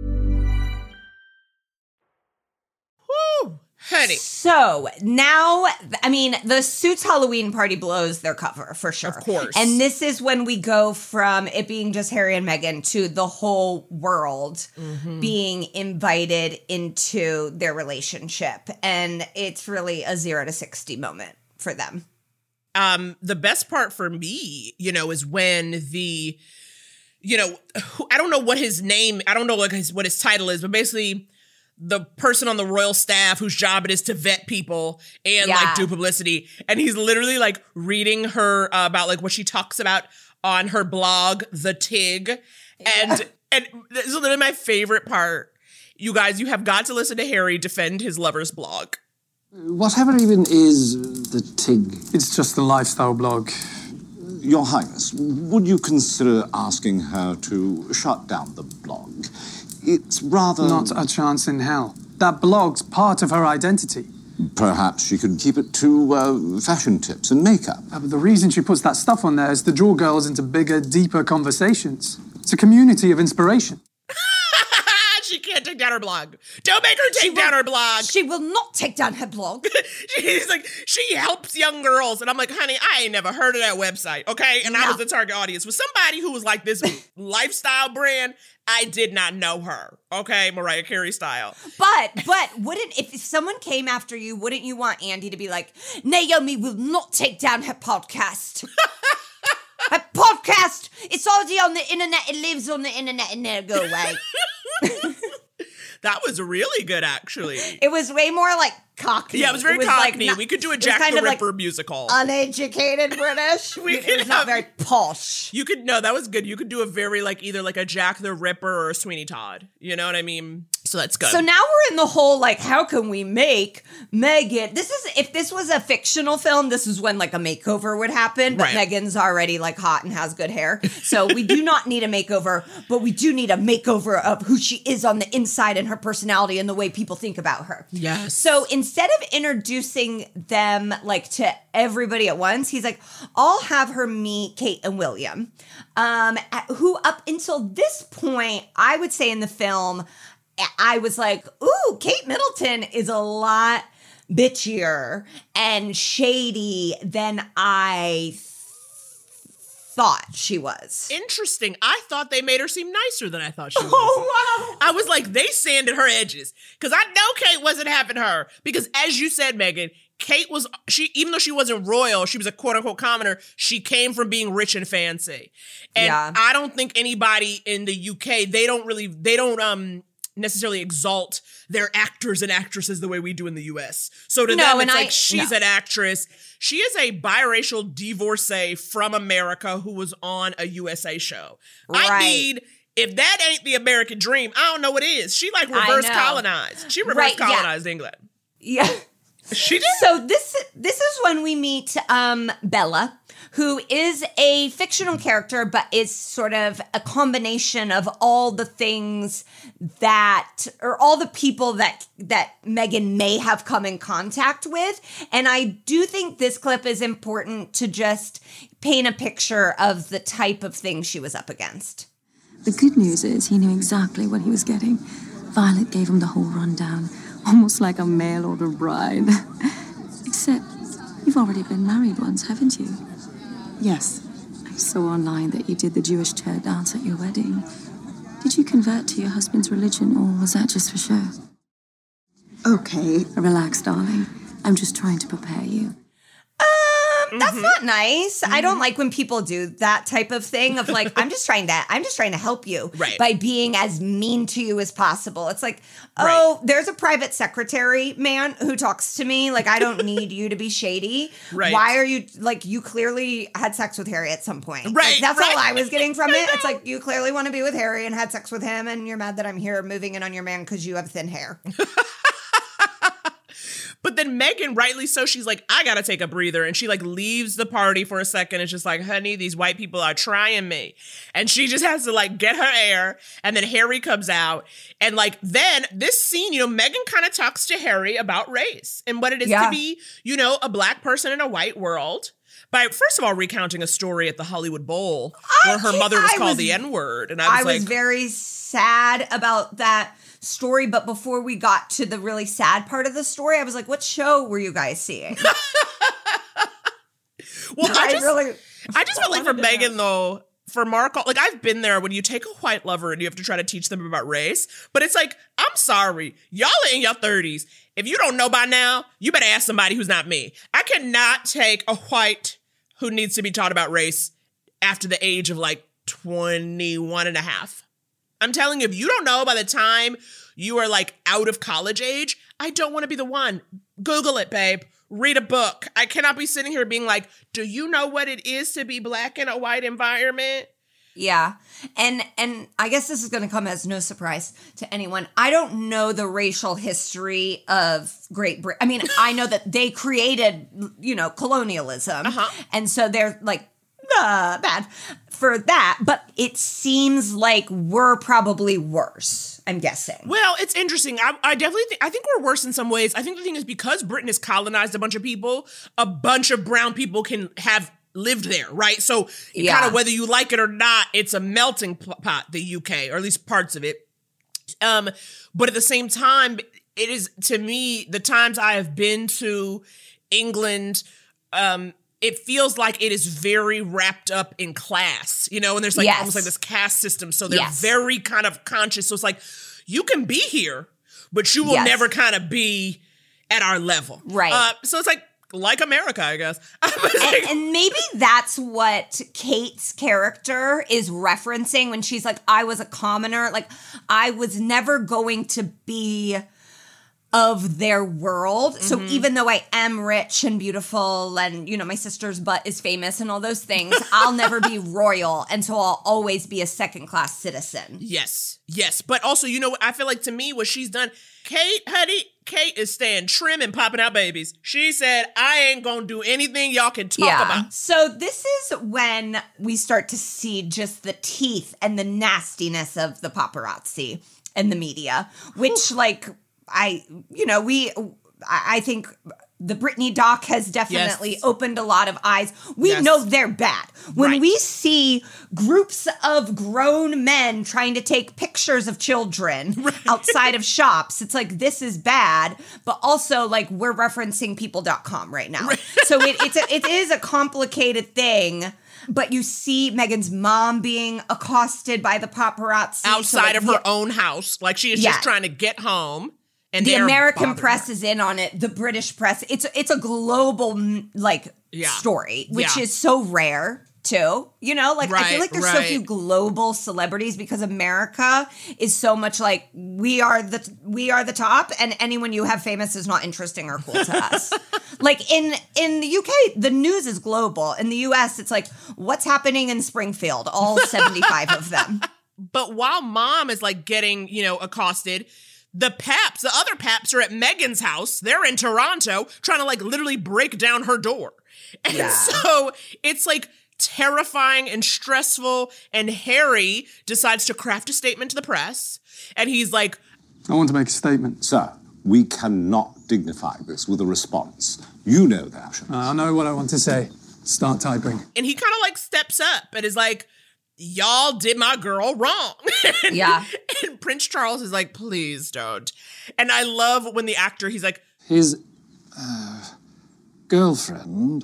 Woo, honey. So now, I mean, the Suits Halloween party blows their cover for sure. Of course. And this is when we go from it being just Harry and Meghan to the whole world Mm-hmm. being invited into their relationship. And it's really a zero to sixty moment for them. Um, the best part for me, you know, is when the, you know, I don't know what his name, I don't know what his, what his title is, but basically the person on the royal staff whose job it is to vet people and Yeah. like do publicity. And he's literally like reading her uh, about like what she talks about on her blog, The Tig. And, and this is literally my favorite part. You guys, you have got to listen to Harry defend his lover's blog. Whatever even is the Tig? It's just a lifestyle blog. Your Highness, would you consider asking her to shut down the blog? It's rather... Not a chance in hell. That blog's part of her identity. Perhaps she could keep it to uh, fashion tips and makeup. Uh, but the reason she puts that stuff on there is to draw girls into bigger, deeper conversations. It's a community of inspiration. She can't take down her blog. Don't make her take down her blog. She will not take down her blog. She's like, she helps young girls. And I'm like, honey, I ain't never heard of that website, okay? And no. I was the target audience. For somebody who was like this lifestyle brand, I did not know her, okay? Mariah Carey style. But, but wouldn't, if someone came after you, wouldn't you want Andy to be like, Naomi will not take down her podcast? Her podcast, it's already on the internet, it lives on the internet, and never go away. That was really good, actually. It was way more like Cockney. Yeah, it was very it was Cockney. Like not, we could do a Jack the Ripper like musical. Uneducated British. we it could was have, not very posh. You could, no, that was good. You could do a very like either like a Jack the Ripper or a Sweeney Todd. You know what I mean? So that's good. So now we're in the whole like, how can we make Meghan? This is, if this was a fictional film, this is when like a makeover would happen. But right. Meghan's already like hot and has good hair. So we do not need a makeover, but we do need a makeover of who she is on the inside and her personality and the way people think about her. Yes. So instead of introducing them like to everybody at once, he's like, I'll have her meet Kate and William, um, who up until this point, I would say in the film, I was like, ooh, Kate Middleton is a lot bitchier and shady than I th- thought she was. Interesting. I thought they made her seem nicer than I thought she was. Oh, wow. I was like, they sanded her edges. Because I know Kate wasn't having her. Because as you said, Megan, Kate was, she even though she wasn't royal, she was a quote-unquote commoner, she came from being rich and fancy. And yeah. I don't think anybody in the U K, they don't really, they don't, um, necessarily exalt their actors and actresses the way we do in the U S. So to no, them, it's I, like, she's no. an actress. She is a biracial divorcee from America who was on a U S A show. Right. I need, if that ain't the American dream, I don't know what is. She like reverse colonized. She reverse right, colonized yeah. England. Yeah. She did. So this this is when we meet um, Bella, who is a fictional character, but is sort of a combination of all the things that, or all the people that that Meghan may have come in contact with. And I do think this clip is important to just paint a picture of the type of thing she was up against. The good news is he knew exactly what he was getting. Violet gave him the whole rundown. Almost like a mail-order bride. Except, you've already been married once, haven't you? Yes. I saw online that you did the Jewish chair dance at your wedding. Did you convert to your husband's religion, or was that just for show? Okay. Relax, darling. I'm just trying to prepare you. Um, that's mm-hmm. not nice. Mm-hmm. I don't like when people do that type of thing of like, I'm just trying to, I'm just trying to help you right. by being as mean to you as possible. It's like, oh, right. there's a private secretary man who talks to me. Like, I don't need you to be shady. Right. Why are you, like, you clearly had sex with Harry at some point. Right. Like, that's right. all I was getting from it. It's like, you clearly want to be with Harry and had sex with him, and you're mad that I'm here moving in on your man because you have thin hair. But then Meghan, rightly so, she's like, I gotta take a breather. And she like leaves the party for a second. It's just like, honey, these white people are trying me. And she just has to like get her air. And then Harry comes out. And like, then this scene, you know, Meghan kind of talks to Harry about race and what it is yeah. to be, you know, a black person in a white world. By first of all, recounting a story at the Hollywood Bowl where her mother was I called was, the N-word. And I was I like, was very sad about that story, but before we got to the really sad part of the story, I was like, what show were you guys seeing? Well, I, I just really I just felt like for know. Meghan though, for Markle, like I've been there when you take a white lover and you have to try to teach them about race, but it's like, I'm sorry, y'all are in your thirties. If you don't know by now, you better ask somebody who's not me. I cannot take a white who needs to be taught about race after the age of like twenty-one and a half. I'm telling you, if you don't know by the time you are like out of college age, I don't want to be the one. Google it, babe. Read a book. I cannot be sitting here being like, do you know what it is to be Black in a white environment? Yeah. And and I guess this is going to come as no surprise to anyone. I don't know the racial history of Great Britain. I mean, I know that they created, you know, colonialism. Uh-huh. And so they're like, uh, bad for that. But it seems like we're probably worse, I'm guessing. Well, it's interesting. I, I definitely think, I think we're worse in some ways. I think the thing is because Britain has colonized a bunch of people, a bunch of brown people can have lived there, right? So yeah. kind of whether you like it or not, it's a melting pot, the U K, or at least parts of it. Um, but at the same time, it is, to me, the times I have been to England, um, it feels like it is very wrapped up in class, you know, and there's like yes. almost like this caste system. So they're yes. very kind of conscious. So it's like, you can be here, but you will yes. never kind of be at our level. Right. Uh, so it's like, like America, I guess. and, and maybe that's what Kate's character is referencing when she's like, I was a commoner. Like, I was never going to be of their world. Mm-hmm. So even though I am rich and beautiful and, you know, my sister's butt is famous and all those things, I'll never be royal. And so I'll always be a second-class citizen. Yes. Yes. But also, you know, I feel like to me, what she's done, Kate, honey, Kate is staying trim and popping out babies. She said, I ain't gonna do anything y'all can talk yeah. about. So this is when we start to see just the teeth and the nastiness of the paparazzi and the media, which like, I, you know, we, I think the Britney doc has definitely yes. opened a lot of eyes. We yes. know they're bad. When right. we see groups of grown men trying to take pictures of children right. outside of shops, it's like, this is bad. But also, like, we're referencing people dot com right now. Right. So it, it's a, it is a complicated thing. But you see Meghan's mom being accosted by the paparazzi. Outside so, like, of her yeah. own house. Like, she is yeah. just trying to get home. And the American press her. is in on it. The British press. It's it's a global like yeah. story, which yeah. is so rare too. You know, like right, I feel like there's right. so few global celebrities because America is so much like we are the we are the top, and anyone you have famous is not interesting or cool to us. Like in in the U K, the news is global. In the U S, it's like what's happening in Springfield. All seventy-five of them. But while mom is like getting you know accosted. The Paps, the other Paps are at Meghan's house. They're in Toronto trying to like literally break down her door. And yeah. so it's like terrifying and stressful. And Harry decides to craft a statement to the press. And he's like, I want to make a statement. Sir, we cannot dignify this with a response. You know the options. I know what I want to say. Start typing. And he kind of like steps up and is like, y'all did my girl wrong. and, yeah. And Prince Charles is like, please don't. And I love when the actor, he's like, his uh, girlfriend,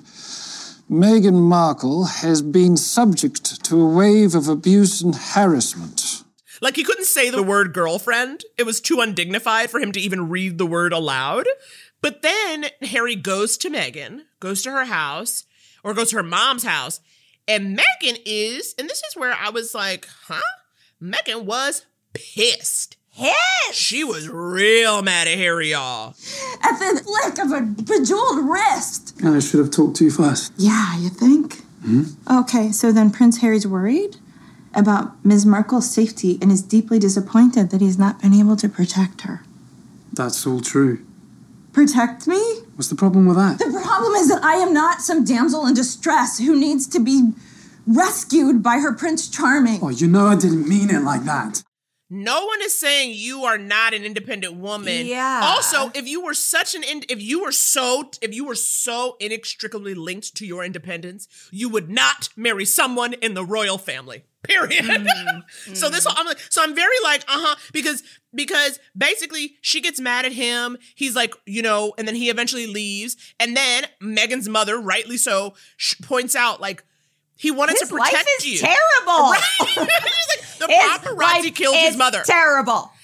Meghan Markle, has been subject to a wave of abuse and harassment. Like he couldn't say the word girlfriend. It was too undignified for him to even read the word aloud. But then Harry goes to Meghan, goes to her house, or goes to her mom's house. And Meghan is, and this is where I was like, huh? Meghan was pissed. Pissed? She was real mad at Harry, y'all. At the flick of a bejeweled wrist. I should have talked to you first. Yeah, you think? Hmm? Okay, so then Prince Harry's worried about Miz Markle's safety and is deeply disappointed that he's not been able to protect her. That's all true. Protect me? What's the problem with that? The problem is that I am not some damsel in distress who needs to be rescued by her Prince Charming. Oh, you know I didn't mean it like that. No one is saying you are not an independent woman. Yeah. Also, if you were such an, in, if you were so, if you were so inextricably linked to your independence, you would not marry someone in the royal family. Period. Mm-hmm. So this, I'm like, so I'm very like, uh huh, because because basically she gets mad at him. He's like, you know, and then he eventually leaves, and then Meghan's mother, rightly so, sh- points out like. He wanted his to protect life is you. terrible. Right? He's like, the his paparazzi killed his mother. Terrible.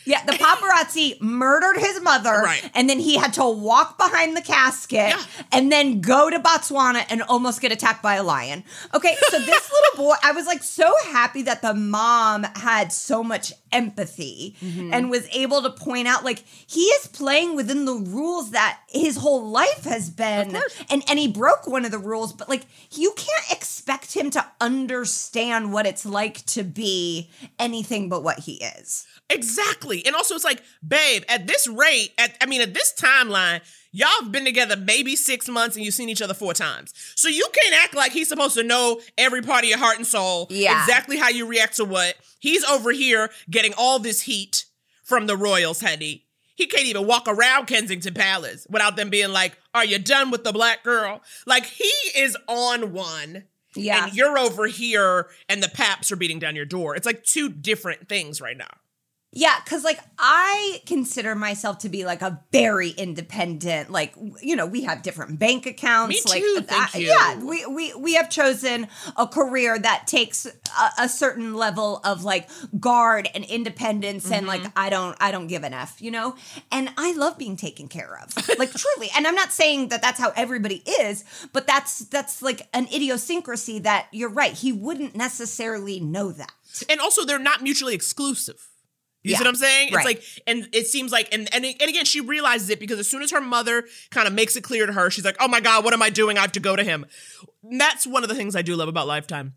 Yeah, the paparazzi murdered his mother, Right. and then he had to walk behind the casket Yeah. and then go to Botswana and almost get attacked by a lion. Okay, so this little boy, I was like so happy that the mom had so much empathy Mm-hmm. and was able to point out, like, he is playing within the rules that his whole life has been, and, and he broke one of the rules, but, like, you can't expect him to understand what it's like to be anything but what he is. Exactly. And also it's like, babe, at this rate, at I mean, at this timeline, y'all have been together maybe six months and you've seen each other four times. So you can't act like he's supposed to know every part of your heart and soul, Yeah. exactly how you react to what. He's over here getting all this heat from the royals, honey. He can't even walk around Kensington Palace without them being like, are you done with the black girl? Like, he is on one. Yeah. And you're over here and the paps are beating down your door. It's like two different things right now. Yeah, because, like, I consider myself to be, like, a very independent, like, you know, we have different bank accounts. Me like, too, thank you. Yeah, we, we, we have chosen a career that takes a, a certain level of, like, guard and independence Mm-hmm. and, like, I don't, I don't give an F, you know? And I love being taken care of, like, truly. And I'm not saying that that's how everybody is, but that's, that's, like, an idiosyncrasy that, you're right, he wouldn't necessarily know that. And also, they're not mutually exclusive. You Yeah, see what I'm saying? It's right. like, and it seems like, and, and and again, she realizes it because as soon as her mother kind of makes it clear to her, she's like, oh my God, what am I doing? I have to go to him. And that's one of the things I do love about Lifetime.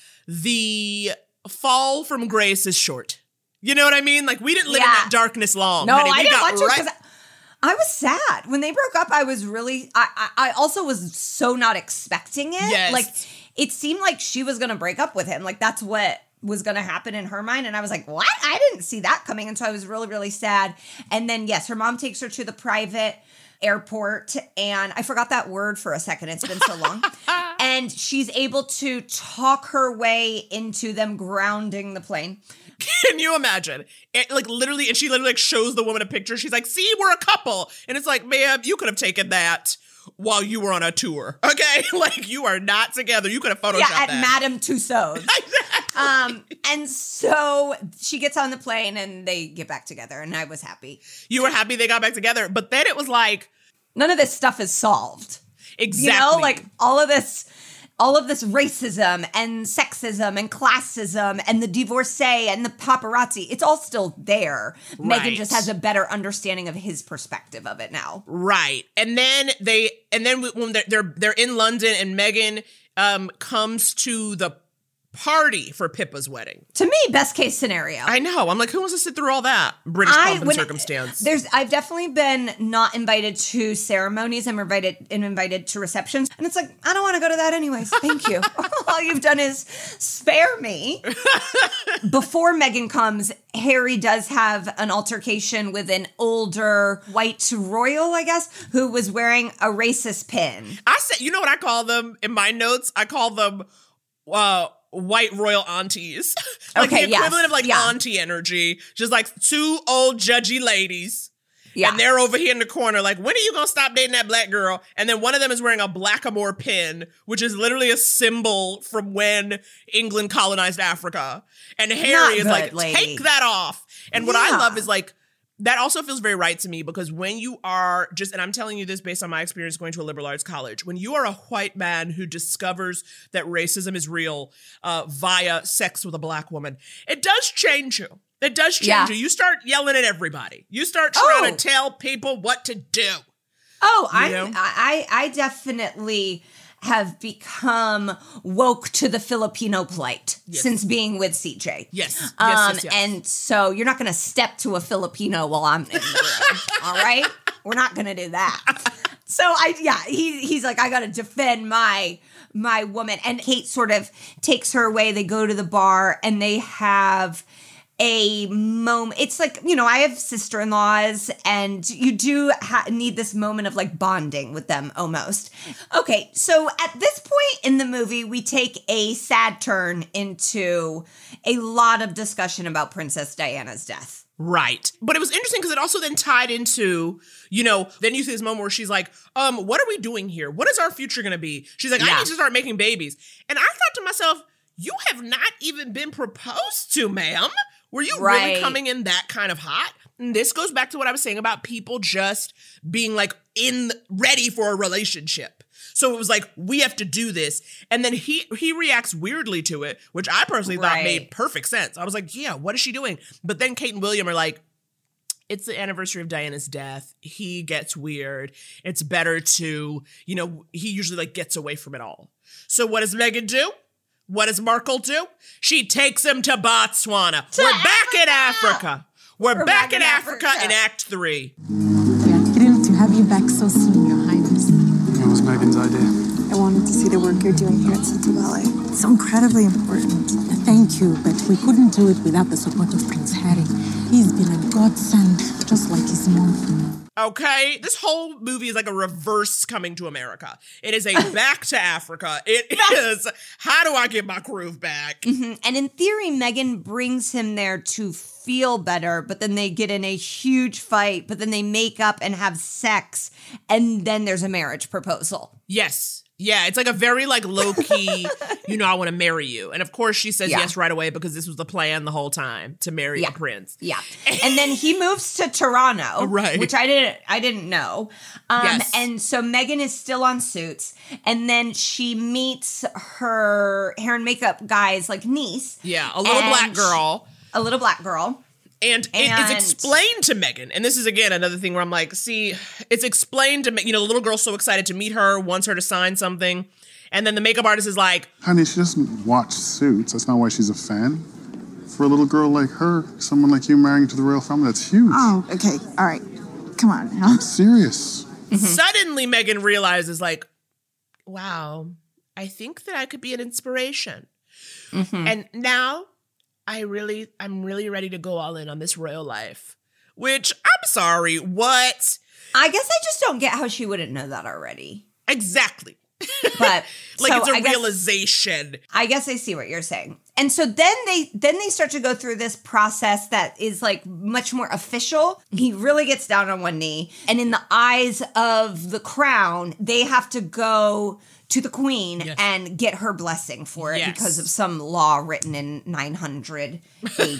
The fall from grace is short. You know what I mean? Like, we didn't live in Yeah. that darkness long. No, honey. We I didn't got want to right- because I, I was sad. When they broke up, I was really, I, I, I also was so not expecting it. Yes. Like, it seemed like she was going to break up with him. Like, that's what was going to happen in her mind. And I was like, what? I didn't see that coming. And so I was really, really sad. And then, yes, her mom takes her to the private airport. And I forgot that word for a second. It's been so long. And she's able to talk her way into them grounding the plane. Can you imagine? It, like, literally, and she literally like shows the woman a picture. She's like, see, we're a couple. And it's like, ma'am, you could have taken that while you were on a tour. Okay? Like, you are not together. You could have photoshopped Yeah, at that. Madame Tussauds. Um, and so she gets on the plane and they get back together, and I was happy. You were happy they got back together, but then it was like, none of this stuff is solved. Exactly. You know, like all of this, all of this racism and sexism and classism and the divorcee and the paparazzi, it's all still there. Right. Meghan just has a better understanding of his perspective of it now. Right. And then they, and then when they're, they're, they're in London and Meghan um, comes to the party for Pippa's wedding. To me, best case scenario. I know. I'm like, who wants to sit through all that? British I- pomp and when- circumstance. There's, I've definitely been not invited to ceremonies. I'm invited and invited to receptions, and it's like, I don't want to go to that anyways. Thank you. All you've done is spare me. Before Meghan comes, Harry does have an altercation with an older white royal, I guess, who was wearing a racist pin. I said, you know what I call them in my notes? I call them uh, white royal aunties. Like Okay, the yes, equivalent of like yeah. auntie energy. Just like two old judgy ladies. Yeah. And they're over here in the corner like, when are you going to stop dating that black girl? And then one of them is wearing a Blackamoor pin, which is literally a symbol from when England colonized Africa. And Harry Not is good, like, lady. take that off. And what I Yeah. love is like, that also feels very right to me because when you are just, and I'm telling you this based on my experience going to a liberal arts college, when you are a white man who discovers that racism is real uh, via sex with a black woman, it does change you. It does change Yeah. you. You start yelling at everybody. You start trying Oh. to tell people what to do. Oh, You I, know? I, I definitely have become woke to the Filipino plight Yes. since being with C J. Yes. Yes, Um, yes, yes. And so you're not going to step to a Filipino while I'm in the room. All right? We're not going to do that. So I, yeah, he, he's like, I got to defend my, my woman. And Kate sort of takes her away. They go to the bar and they have a moment. It's like, you know, I have sister-in-laws and you do ha- need this moment of like bonding with them almost. Okay, so at this point in the movie, we take a sad turn into a lot of discussion about Princess Diana's death. Right. But it was interesting because it also then tied into, you know, then you see this moment where she's like, um, what are we doing here? What is our future going to be? She's like, I Yeah. need to start making babies. And I thought to myself, you have not even been proposed to, ma'am. Were you really Right. coming in that kind of hot? This goes back to what I was saying about people just being like in ready for a relationship. So it was like, we have to do this. And then he he reacts weirdly to it, which I personally right. thought made perfect sense. I was like, yeah, what is she doing? But then Kate and William are like, it's the anniversary of Diana's death. He gets weird. It's better to, you know, he usually like gets away from it all. So what does Meghan do? What does Markle do? She takes him to Botswana. To We're Africa. back in Africa. We're, We're back, back in Africa, Africa in Act Three. We are thrilled to have you back so soon, Your Highness. It was Meghan's idea. I wanted to see the work you're doing here at City Ballet. It's so incredibly important. Thank you, but we couldn't do it without the support of Prince Harry. He's been a godsend, just like his mom. Okay, this whole movie is like a reverse Coming to America. It is a back to Africa. It is, how do I get my groove back? Mm-hmm. And in theory, Meghan brings him there to feel better, but then they get in a huge fight, but then they make up and have sex, and then there's a marriage proposal. Yes. Yeah, it's like a very like low-key, you know, I want to marry you. And of course she says yeah. yes right away because this was the plan the whole time, to marry yeah. the prince. Yeah. And then he moves to Toronto, right. which I didn't I didn't know. Um, yes. And so Meghan is still on Suits. And then she meets her hair and makeup guy's like niece. Yeah, a little black girl. She, a little black girl. And, and it is explained to Meghan. And this is, again, another thing where I'm like, see, it's explained to me. You know, the little girl's so excited to meet her, wants her to sign something. And then the makeup artist is like, honey, she doesn't watch Suits. That's not why she's a fan. For a little girl like her, someone like you marrying to the royal family, that's huge. Oh, okay. All right. Come on now. I'm serious. Mm-hmm. Suddenly, Meghan realizes, like, wow, I think that I could be an inspiration. Mm-hmm. And now I really, I'm really ready to go all in on this royal life. Which, I'm sorry, what? I guess I just don't get how she wouldn't know that already. Exactly. But like so it's a I realization. Guess, I guess I see what you're saying. And so then they then they start to go through this process that is like much more official. He really gets down on one knee. And in the eyes of the crown, they have to go to the queen yes. and get her blessing for it yes. because of some law written in nine hundred A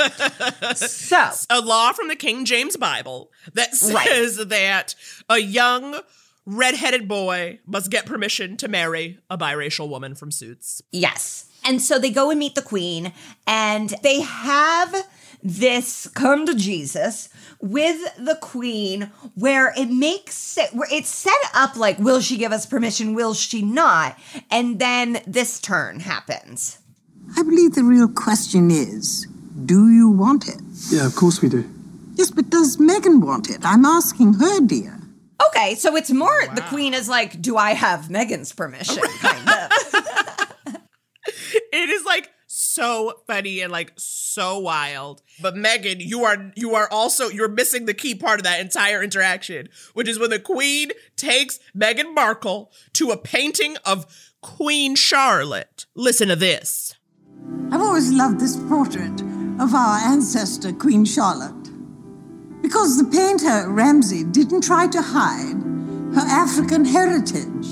D. So a law from the King James Bible that says right. that a young redheaded boy must get permission to marry a biracial woman from Suits. Yes. And so they go and meet the queen, and they have this come to Jesus with the queen where it makes it, where it's set up like, will she give us permission? Will she not? And then this turn happens. I believe the real question is, do you want it? Yeah, of course we do. Yes, but does Meghan want it? I'm asking her, dear. Okay, so it's more wow. the queen is like, do I have Meghan's permission? Kind of. It is like so funny and like so wild. But Meghan, you are you are also you're missing the key part of that entire interaction, which is when the queen takes Meghan Markle to a painting of Queen Charlotte. Listen to this. I've always loved this portrait of our ancestor, Queen Charlotte. Because the painter, Ramsay, didn't try to hide her African heritage.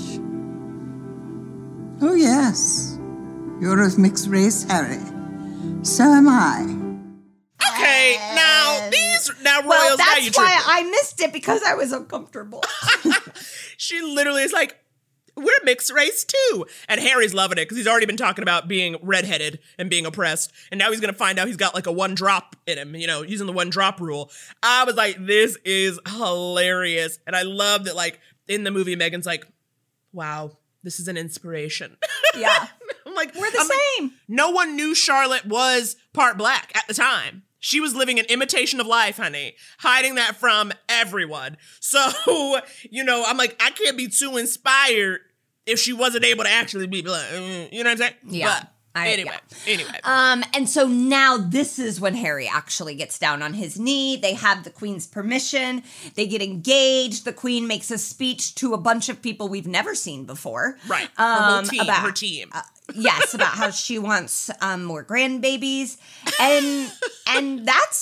Oh, yes. You're of mixed race, Harry. So am I. Okay, now these now royals. Well, now that's you why tripping. I missed it because I was uncomfortable. She literally is like, we're mixed race too. And Harry's loving it because he's already been talking about being redheaded and being oppressed. And now he's going to find out he's got like a one drop in him, you know, using the one drop rule. I was like, this is hilarious. And I love that, like, in the movie, Meghan's like, wow, this is an inspiration. Yeah. I'm like, we're the I'm same. Like, no one knew Charlotte was part black at the time. She was living an imitation of life, honey, hiding that from everyone. So, you know, I'm like, I can't be too inspired if she wasn't able to actually be black. You know what I'm saying? Yeah. But I, anyway, yeah. anyway. Um, and so now this is when Harry actually gets down on his knee. They have the queen's permission. They get engaged. The queen makes a speech to a bunch of people we've never seen before. Right. Her um, whole team. About, her team. Uh, yes, about how she wants um, more grandbabies. And and that's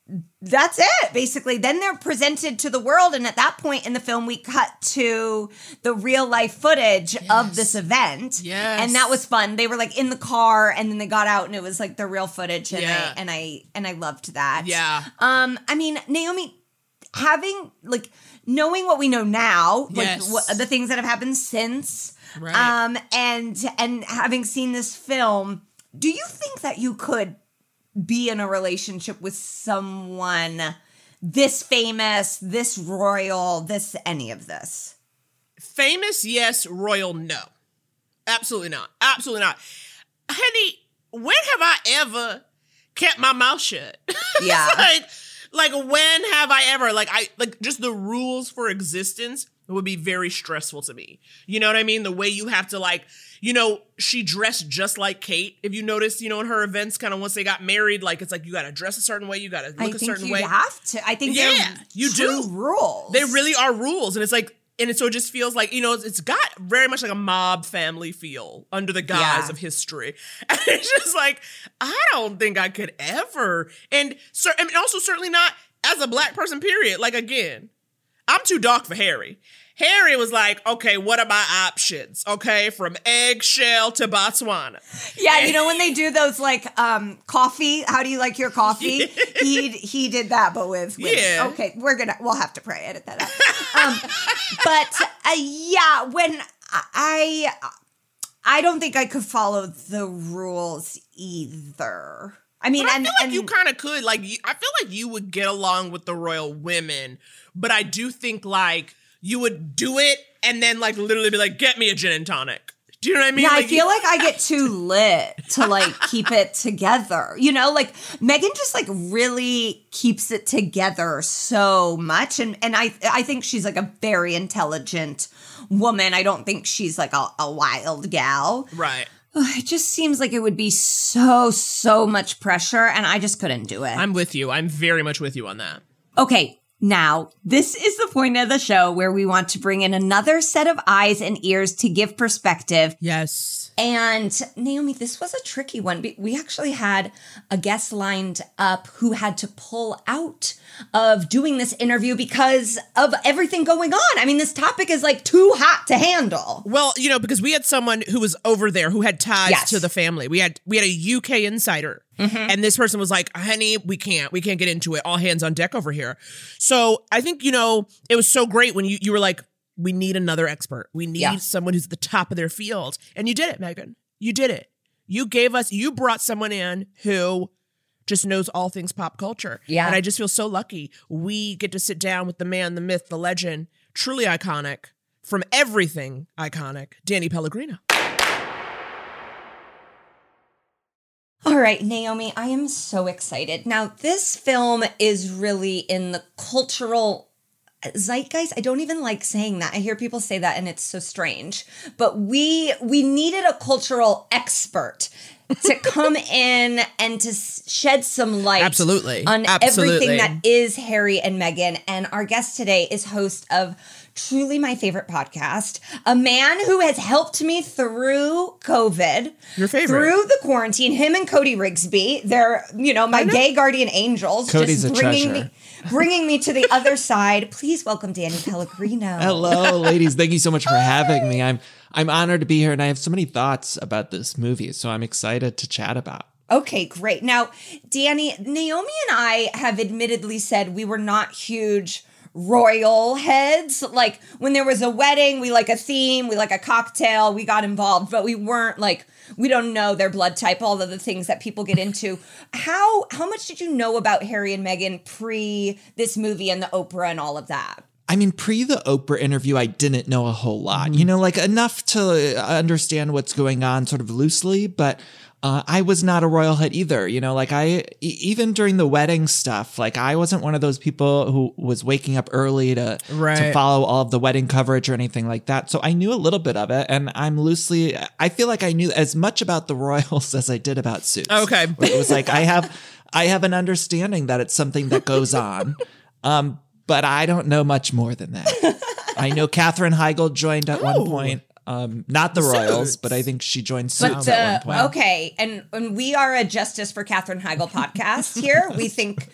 that's it, basically. Then they're presented to the world. And at that point in the film, we cut to the real life footage yes. of this event. Yes. And that was fun. They were like in the car and then they got out and it was like the real footage. And yeah. I and I and I loved that. Yeah. Um, I mean, Naomi, having like knowing what we know now, yes. like what, the things that have happened since, right. um, and and having seen this film, do you think that you could be in a relationship with someone this famous, this royal, this any of this? Famous, yes. Royal, no. Absolutely not. Absolutely not. Honey, when have I ever kept my mouth shut? Yeah. like, like when have I ever, like I, like just the rules for existence would be very stressful to me. You know what I mean? The way you have to like, you know, she dressed just like Kate. If you notice, you know, in her events, kind of once they got married, like it's like you got to dress a certain way, you got to look I a think certain you way. have to. I think yeah, they're you true do rules. They really are rules, and it's like, and it, so it just feels like, you know, it's, it's got very much like a mob family feel under the guise Yeah. of history, and it's just like I don't think I could ever, and cer- I mean, also certainly not as a black person. Period. Like again, I'm too dark for Harry. Harry was like, okay, what are my options? Okay, from eggshell to Botswana. Yeah, you know when they do those like um coffee, how do you like your coffee? he he did that, but with women. Yeah. Okay, we're gonna we'll have to pray edit that out. Um, but uh, yeah, when I I don't think I could follow the rules either. I mean, but I and, feel like and, you kind of could. Like, you, I feel like you would get along with the royal women, but I do think like you would do it and then like literally be like, get me a gin and tonic. Do you know what I mean? Yeah, like, I feel like I get too lit to like keep it together. You know, like Meghan just like really keeps it together so much. And and I I think she's like a very intelligent woman. I don't think she's like a, a wild gal. Right. It just seems like it would be so, so much pressure, and I just couldn't do it. I'm with you. I'm very much with you on that. Okay. Now, this is the point of the show where we want to bring in another set of eyes and ears to give perspective. Yes. And Naomi, this was a tricky one. We actually had a guest lined up who had to pull out of doing this interview because of everything going on. I mean, this topic is like too hot to handle. Well, you know, because we had someone who was over there who had ties Yes. to the family. We had we had a U K insider. Mm-hmm. And this person was like, honey, we can't. We can't get into it. All hands on deck over here. So I think, you know, it was so great when you, you were like, we need another expert. We need Yeah. someone who's at the top of their field. And you did it, Meghan. You did it. You gave us, you brought someone in who just knows all things pop culture. Yeah. And I just feel so lucky. We get to sit down with the man, the myth, the legend, truly iconic, from everything iconic, Danny Pellegrino. All right, Naomi, I am so excited. Now, this film is really in the cultural zeitgeist. I don't even like saying that. I hear people say that and it's so strange. But we we needed a cultural expert to come in and to shed some light Absolutely. on Absolutely. everything that is Harry and Meghan. And our guest today is host of truly my favorite podcast, a man who has helped me through COVID. Your favorite. Through the quarantine, him and Cody Rigsby. They're, you know, my gay guardian angels. Cody's just a bringing treasure. me, bringing me to the other side. Please welcome Danny Pellegrino. Hello, ladies. Thank you so much for having me. I'm I'm honored to be here, and I have so many thoughts about this movie, so I'm excited to chat about. Okay, great. Now, Danny, Naomi and I have admittedly said we were not huge royal heads. Like when there was a wedding, we like a theme, we like a cocktail, we got involved, but we weren't like, we don't know their blood type, all of the things that people get into. How how much did you know about Harry and Meghan pre this movie and the Oprah and all of that? I mean, pre the Oprah interview, I didn't know a whole lot, you know, like enough to understand what's going on sort of loosely, but uh, I was not a royal head either. You know, like I, e- even during the wedding stuff, like I wasn't one of those people who was waking up early to, Right. to follow all of the wedding coverage or anything like that. So I knew a little bit of it, and I'm loosely, I feel like I knew as much about the royals as I did about Suits. Okay. Where it was like, I have, I have an understanding that it's something that goes on. Um, But I don't know much more than that. I know Katherine Heigl joined at one point. Um, not the Royals, Suits. but I think she joined Suits But at one uh, point. okay, and and we are a Justice for Katherine Heigl podcast here. We think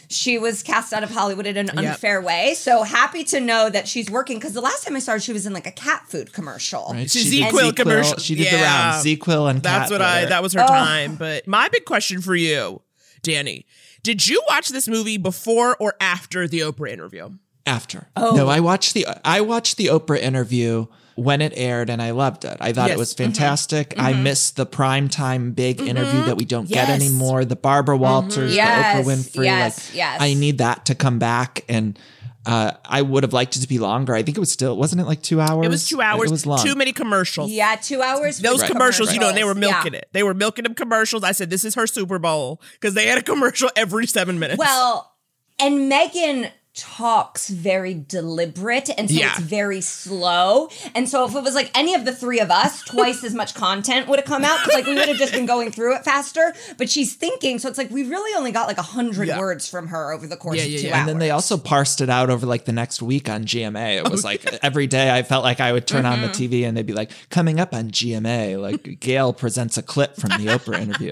she was cast out of Hollywood in an Yep. unfair way. So happy to know that she's working, because the last time I saw her, she was in like a cat food commercial. Right? She's She did ZzzQuil commercial. She did the Yeah. round. ZzzQuil and That's cat what I, litter. that was her Oh. time. But my big question for you, Danny, did you watch this movie before or after the Oprah interview? After. Oh. No, I watched the I watched the Oprah interview when it aired, and I loved it. I thought Yes. it was fantastic. Mm-hmm. I missed the primetime big interview that we don't get Yes. anymore. The Barbara Walters, Yes. the Oprah Winfrey. Yes. like, Yes. I need that to come back, and uh, I would have liked it to be longer. I think it was still wasn't it like two hours? It was two hours. It was long. Too many commercials. Yeah, two hours. Those for commercials, you know, they were milking Yeah. it. They were milking them commercials. I said, this is her Super Bowl, because they had a commercial every seven minutes. Well, and Megan talks very deliberate, and so Yeah. it's very slow. And so if it was like any of the three of us, twice as much content would have come out, because like we would have just been going through it faster. But she's thinking, so it's like we really only got like a hundred Yeah. words from her over the course Yeah, of yeah, two yeah. hours. And then they also parsed it out over like the next week on G M A. It was like every day I felt like I would turn on the T V and they'd be like, coming up on G M A, like Gail presents a clip from the Oprah interview.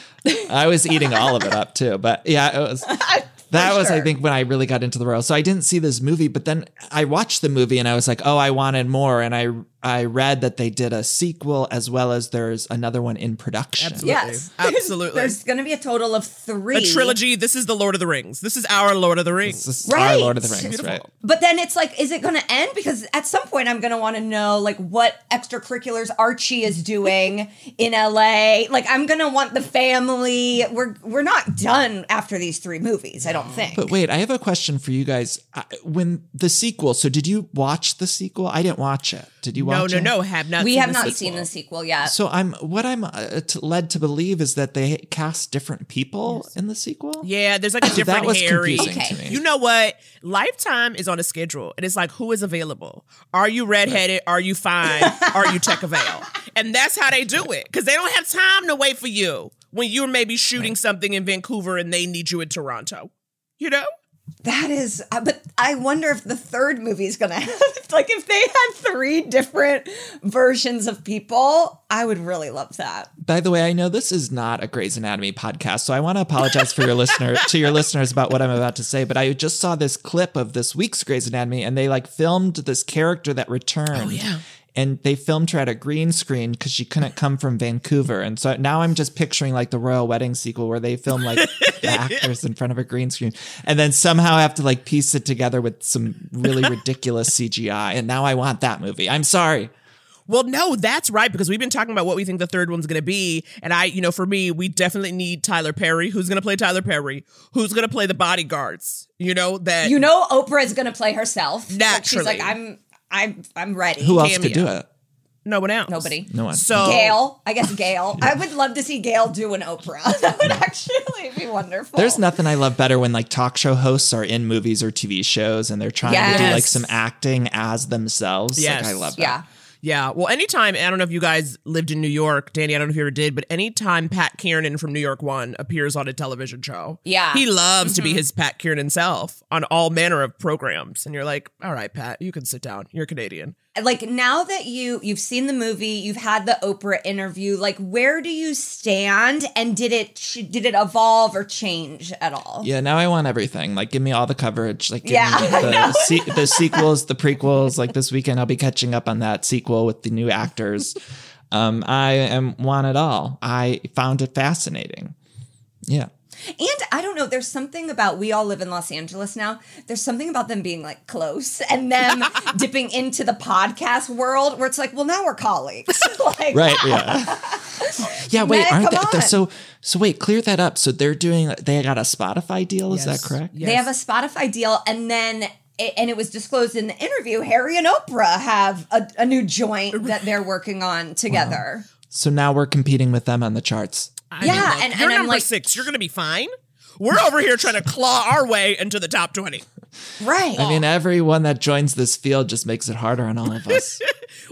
I was eating all of it up too. But yeah, it was. That was, sure. I think, when I really got into the Royal. So I didn't see this movie, but then I watched the movie and I was like, oh, I wanted more. And I I read that they did a sequel as well as there's another one in production. Absolutely. Yes, Absolutely. There's going to be a total of three. A trilogy. This is the Lord of the Rings. This is our Lord of the Rings. This is Right. our Lord of the Rings, Beautiful. right? But then it's like, is it going to end? Because at some point I'm going to want to know like what extracurriculars Archie is doing in L A. Like I'm going to want the family. We're we're not done after these three movies, I don't think. But wait, I have a question for you guys. Uh, When the sequel, so did you watch the sequel? I didn't watch it. Did you No, watch no, it? no. Have not we seen have the not sequel. seen the sequel yet. So I'm what I'm uh, t- led to believe is that they cast different people in the sequel. Yeah, there's like a different that was Harry. confusing Okay. to me. You know what? Lifetime is on a schedule, and it's like, who is available? Are you redheaded? Are you fine? Are you Tech Avail? And that's how they do it, because they don't have time to wait for you when you're maybe shooting something in Vancouver and they need you in Toronto. You know? That is, uh, but I wonder if the third movie is going to have, like, if they had three different versions of people, I would really love that. By the way, I know this is not a Grey's Anatomy podcast, so I want to apologize for your listener to your listeners about what I'm about to say. But I just saw this clip of this week's Grey's Anatomy, and they like filmed this character that returned. Oh, yeah. And they filmed her at a green screen because she couldn't come from Vancouver. And so now I'm just picturing like the Royal Wedding sequel where they film like the actors in front of a green screen and then somehow have to like piece it together with some really ridiculous C G I. And now I want that movie. I'm sorry. Well, no, that's right, because we've been talking about what we think the third one's going to be. And I, you know, for me, we definitely need Tyler Perry. Who's going to play Tyler Perry? Who's going to play the bodyguards? You know, that. You know, Oprah is going to play herself. Like, Naturally. she's like, I'm, I'm, I'm ready. Who else Cameo. could do it? No one else. Nobody. No one. So Gail, I guess Gail. I would love to see Gail do an Oprah. That would actually be wonderful. There's nothing I love better when like talk show hosts are in movies or T V shows and they're trying to do Yes. like some acting as themselves. Yes. Like, I love that. Yeah. Yeah. Well, anytime, I don't know if you guys lived in New York, Danny, I don't know if you ever did, but anytime Pat Kiernan from New York One appears on a television show, Yeah. he loves to be Mhm. his Pat Kiernan self on all manner of programs. And you're like, all right, Pat, you can sit down. You're Canadian. Like now that you you've seen the movie, you've had the Oprah interview, like where do you stand, and did it sh- did it evolve or change at all? Yeah, now I want everything. Like, give me all the coverage. Like, give Yeah, me I the, know. se- the sequels, the prequels. Like this weekend, I'll be catching up on that sequel with the new actors. Um, I am want it all. I found it fascinating. Yeah. And I don't know, there's something about, we all live in Los Angeles now. There's something about them being like close and them dipping into the podcast world where it's like, well, now we're colleagues. Like, Right. Yeah. Yeah. Wait. Man, aren't come they? on. So so wait. Clear that up. So they're doing. They got a Spotify deal. Is that correct? They have a Spotify deal, and then it, and it was disclosed in the interview, Harry and Oprah have a, a new joint that they're working on together. So now we're competing with them on the charts. I Yeah, mean, look, and- you're and I'm number like- six. You're going to be fine. We're over here trying to claw our way into the top twenty. Right. I mean, everyone that joins this field just makes it harder on all of us.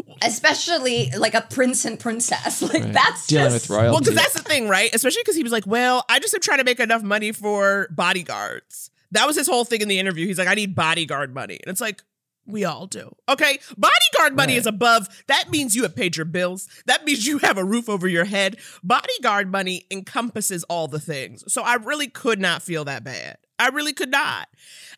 Especially like a prince and princess. Like Right. that's Dealing just, with royalty. Well, because that's the thing, right? Especially because he was like, well, I just am trying to make enough money for bodyguards. That was his whole thing in the interview. He's like, I need bodyguard money. And it's like, we all do. Okay. Bodyguard money Right. is above. That means you have paid your bills. That means you have a roof over your head. Bodyguard money encompasses all the things. So I really could not feel that bad. I really could not.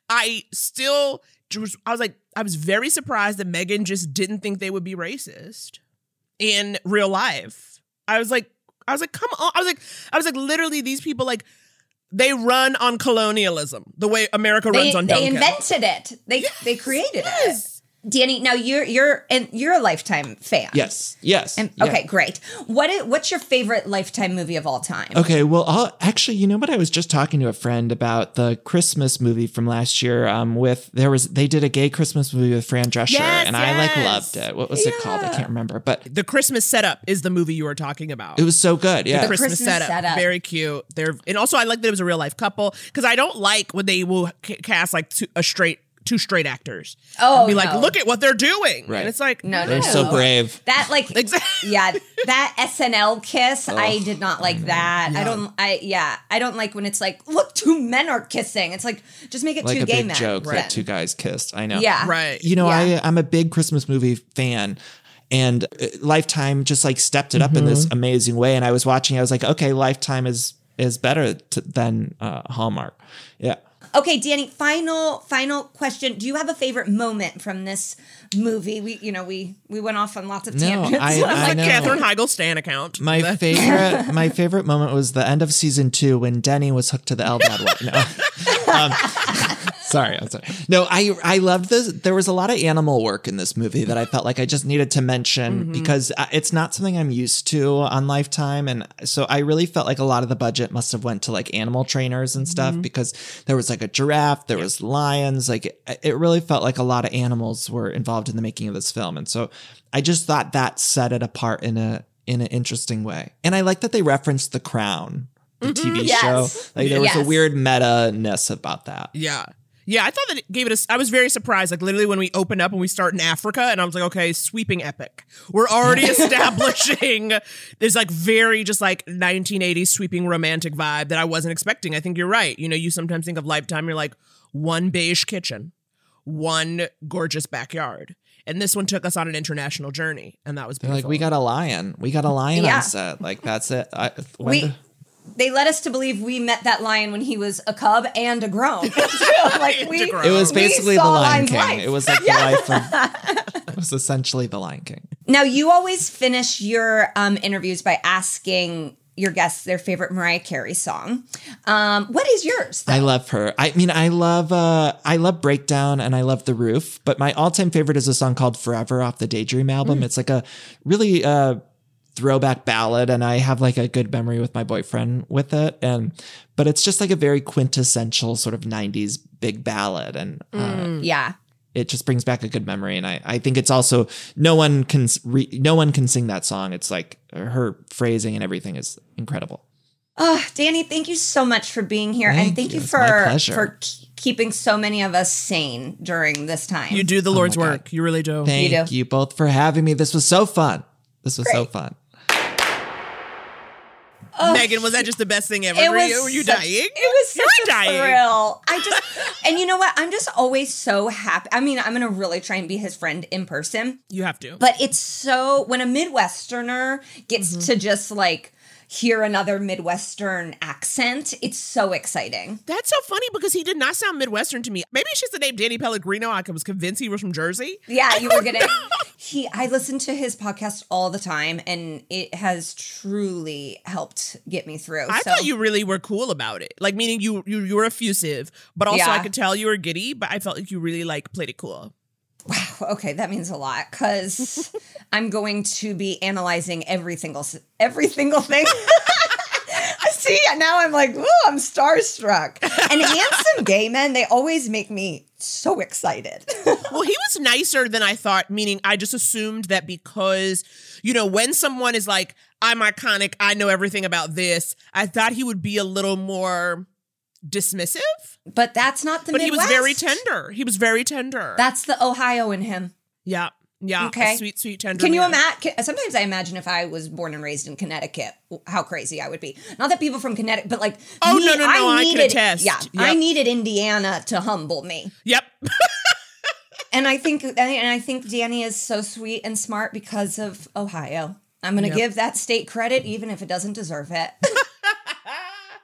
I still, I was like, I was very surprised that Megan just didn't think they would be racist in real life. I was like, I was like, come on. I was like, I was like, literally, these people, like, they run on colonialism the way America runs they, on They Dunkin'. invented it. They yes, they created yes. it. Danny, now you're you're and you're a Lifetime fan. Yes, yes. And, yeah. Okay, great. What is, what's your favorite Lifetime movie of all time? Okay, well, I'll, actually, you know what? I was just talking to a friend about the Christmas movie from last year. Um, with there was they did a gay Christmas movie with Fran Drescher, yes, and yes. I like loved it. What was yeah. it called? I can't remember. But The Christmas Setup is the movie you were talking about. it was so good. Yeah, The Christmas, Christmas setup. Setup. Very cute. They're and also I like that it was a real life couple because I don't like when they will c- cast like two, a straight two straight actors. Oh, and be like, no. look at what they're doing. Right. And it's like, No, they're no. so brave. That like Exactly. yeah, that S N L kiss, I did not like that. Yeah. I don't I yeah, I don't like when it's like, look, two men are kissing. It's like just make it Like two a gay big men. joke then. that two guys kissed. I know. Yeah. right. You know, Yeah. I I'm a big Christmas movie fan. And uh, Lifetime just like stepped it up in this amazing way. And I was watching, I was like, okay, Lifetime is is better to, than uh, Hallmark. Yeah. Okay, Danny, final final question. Do you have a favorite moment from this movie? We you know, we we went off on lots of No, tangents. I- It's I a know. Katherine Heigl Stan account. My favorite, my favorite moment was the end of season two when Denny was hooked to the Eldad one. No. Um, sorry, I'm sorry. No, I I loved this. There was a lot of animal work in this movie that I felt like I just needed to mention Mm-hmm. because it's not something I'm used to on Lifetime, and so I really felt like a lot of the budget must have went to like animal trainers and stuff Mm-hmm. because there was like a giraffe, there was lions, like it, it really felt like a lot of animals were involved in the making of this film, and so I just thought that set it apart in a in an interesting way. And I like that they referenced The Crown, the T V Yes. show. Like there was Yes. a weird meta-ness about that. Yeah. Yeah, I thought that it gave it a, I was very surprised. Like literally when we opened up and we start in Africa and I was like, okay, sweeping epic. We're already establishing this like very just like nineteen eighties sweeping romantic vibe that I wasn't expecting. I think you're right. You know, you sometimes think of Lifetime, you're like one beige kitchen, one gorgeous backyard. And this one took us on an international journey. And that was They're beautiful. like, we got a lion. We got a lion Yeah. on set. Like that's it. I, when We- the- They led us to believe we met that lion when he was a cub and a grown. like we, And a grown. it was we basically the saw Lion Lion's King. life. It was like the life of. It was essentially the Lion King. Now, you always finish your um, interviews by asking your guests their favorite Mariah Carey song. Um, what is yours? I love her. I mean, I love uh I love Breakdown and I love The Roof, but my all-time favorite is a song called Forever off the Daydream album. Mm. It's like a really uh throwback ballad and I have like a good memory with my boyfriend with it, and but it's just like a very quintessential sort of nineties big ballad, and uh, Mm, yeah. it just brings back a good memory. And I, I think it's also no one can re, no one can sing that song. It's like her phrasing and everything is incredible. Oh, Danny, thank you so much for being here. Thank and thank you. you, It's my for pleasure. for k- keeping so many of us sane during this time. You do the Oh Lord's my God. work. You really do. Thank You you, do. both for having me. This was so fun. This was so Great. fun. Oh, Megan, was that just the best thing ever? It Were was you, were you such- dying? It was You such were a dying. thrill. I just, and you know what? I'm just always so happy. I mean, I'm going to really try and be his friend in person. You have to. But it's so, when a Midwesterner gets Mm-hmm. to just like hear another Midwestern accent, it's so exciting. That's so funny because he did not sound Midwestern to me. Maybe it's just the name Danny Pellegrino. I was convinced he was from Jersey. Yeah, you were gonna. He, I listen to his podcast all the time, and it has truly helped get me through. I so. thought you really were cool about it. Like, meaning you you, you were effusive, but also Yeah. I could tell you were giddy, but I felt like you really like played it cool. Okay, that means a lot because I'm going to be analyzing every single s- every single thing. See, now I'm like, ooh, I'm starstruck. And handsome gay men, they always make me so excited. Well, he was nicer than I thought, meaning I just assumed that because, you know, when someone is like, I'm iconic, I know everything about this, I thought he would be a little more dismissive. But that's not the But Midwest. he was very tender. He was very tender. That's the Ohio in him. Yeah. Yeah. Okay. A sweet, sweet, tender. Can you man. imagine? Sometimes I imagine if I was born and raised in Connecticut, how crazy I would be. Not that people from Connecticut, but like, Oh, me, no, no, no, I can needed, attest. Yeah, I Yep. needed Indiana to humble me. Yep. And I think, and I think Danny is so sweet and smart because of Ohio. I'm going to Yep. give that state credit, even if it doesn't deserve it.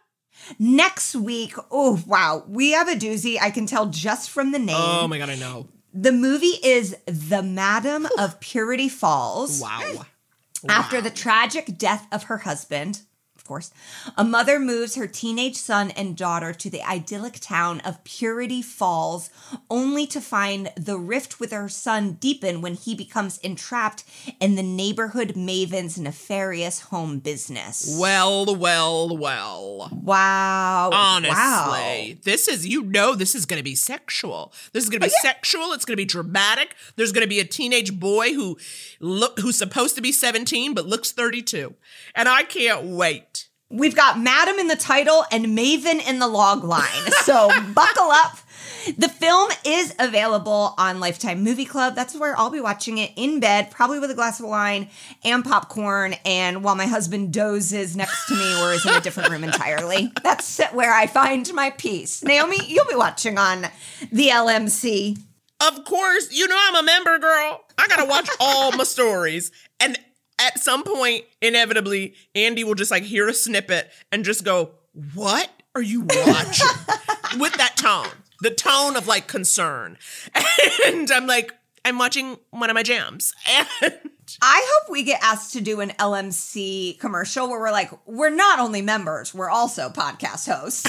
Next week, oh, wow, we have a doozy. I can tell just from the name. Oh my God, I know. The movie is The Madam of Purity Falls. Wow. After the tragic death of her husband, of course, a mother moves her teenage son and daughter to the idyllic town of Purity Falls, only to find the rift with her son deepen when he becomes entrapped in the neighborhood maven's nefarious home business. Well, well, well. Wow. Honestly, wow. this is, you know, this is going to be sexual. This is going to be yeah. sexual. It's going to be dramatic. There's going to be a teenage boy who look who's supposed to be seventeen but looks thirty-two. And I can't wait. We've got Madam in the title and Maven in the log line. So buckle up. The film is available on Lifetime Movie Club. That's where I'll be watching it in bed, probably with a glass of wine and popcorn, and while my husband dozes next to me or is in a different room entirely. That's where I find my peace. Naomi, you'll be watching on the L M C. Of course. You know I'm a member, girl. I got to watch all my stories. And at some point, inevitably, Andy will just like hear a snippet and just go, "What are you watching?" With that tone, the tone of like concern. And I'm like, I'm watching one of my jams. And I hope we get asked to do an L M C commercial where we're like, we're not only members, we're also podcast hosts.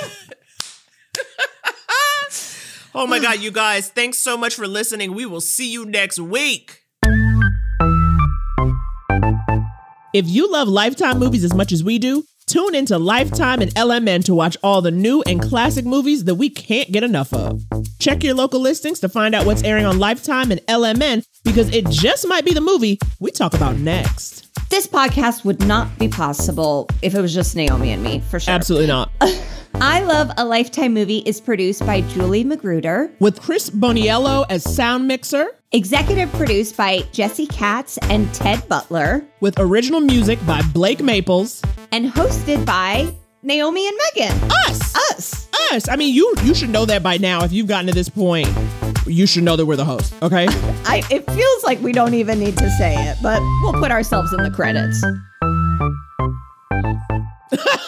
Oh my God, you guys, thanks so much for listening. We will see you next week. If you love Lifetime movies as much as we do, tune into Lifetime and L M N to watch all the new and classic movies that we can't get enough of. Check your local listings to find out what's airing on Lifetime and L M N, because it just might be the movie we talk about next. This podcast would not be possible if it was just Naomi and me, for sure. Absolutely not. I Love a Lifetime Movie is produced by Julie Magruder, with Chris Boniello as sound mixer. Executive produced by Jesse Katz and Ted Butler. With original music by Blake Maples. And hosted by Naomi and Megan. Us! Us! Us! I mean, you you should know that by now. If you've gotten to this point, you should know that we're the host, okay? I, it feels like we don't even need to say it, but we'll put ourselves in the credits.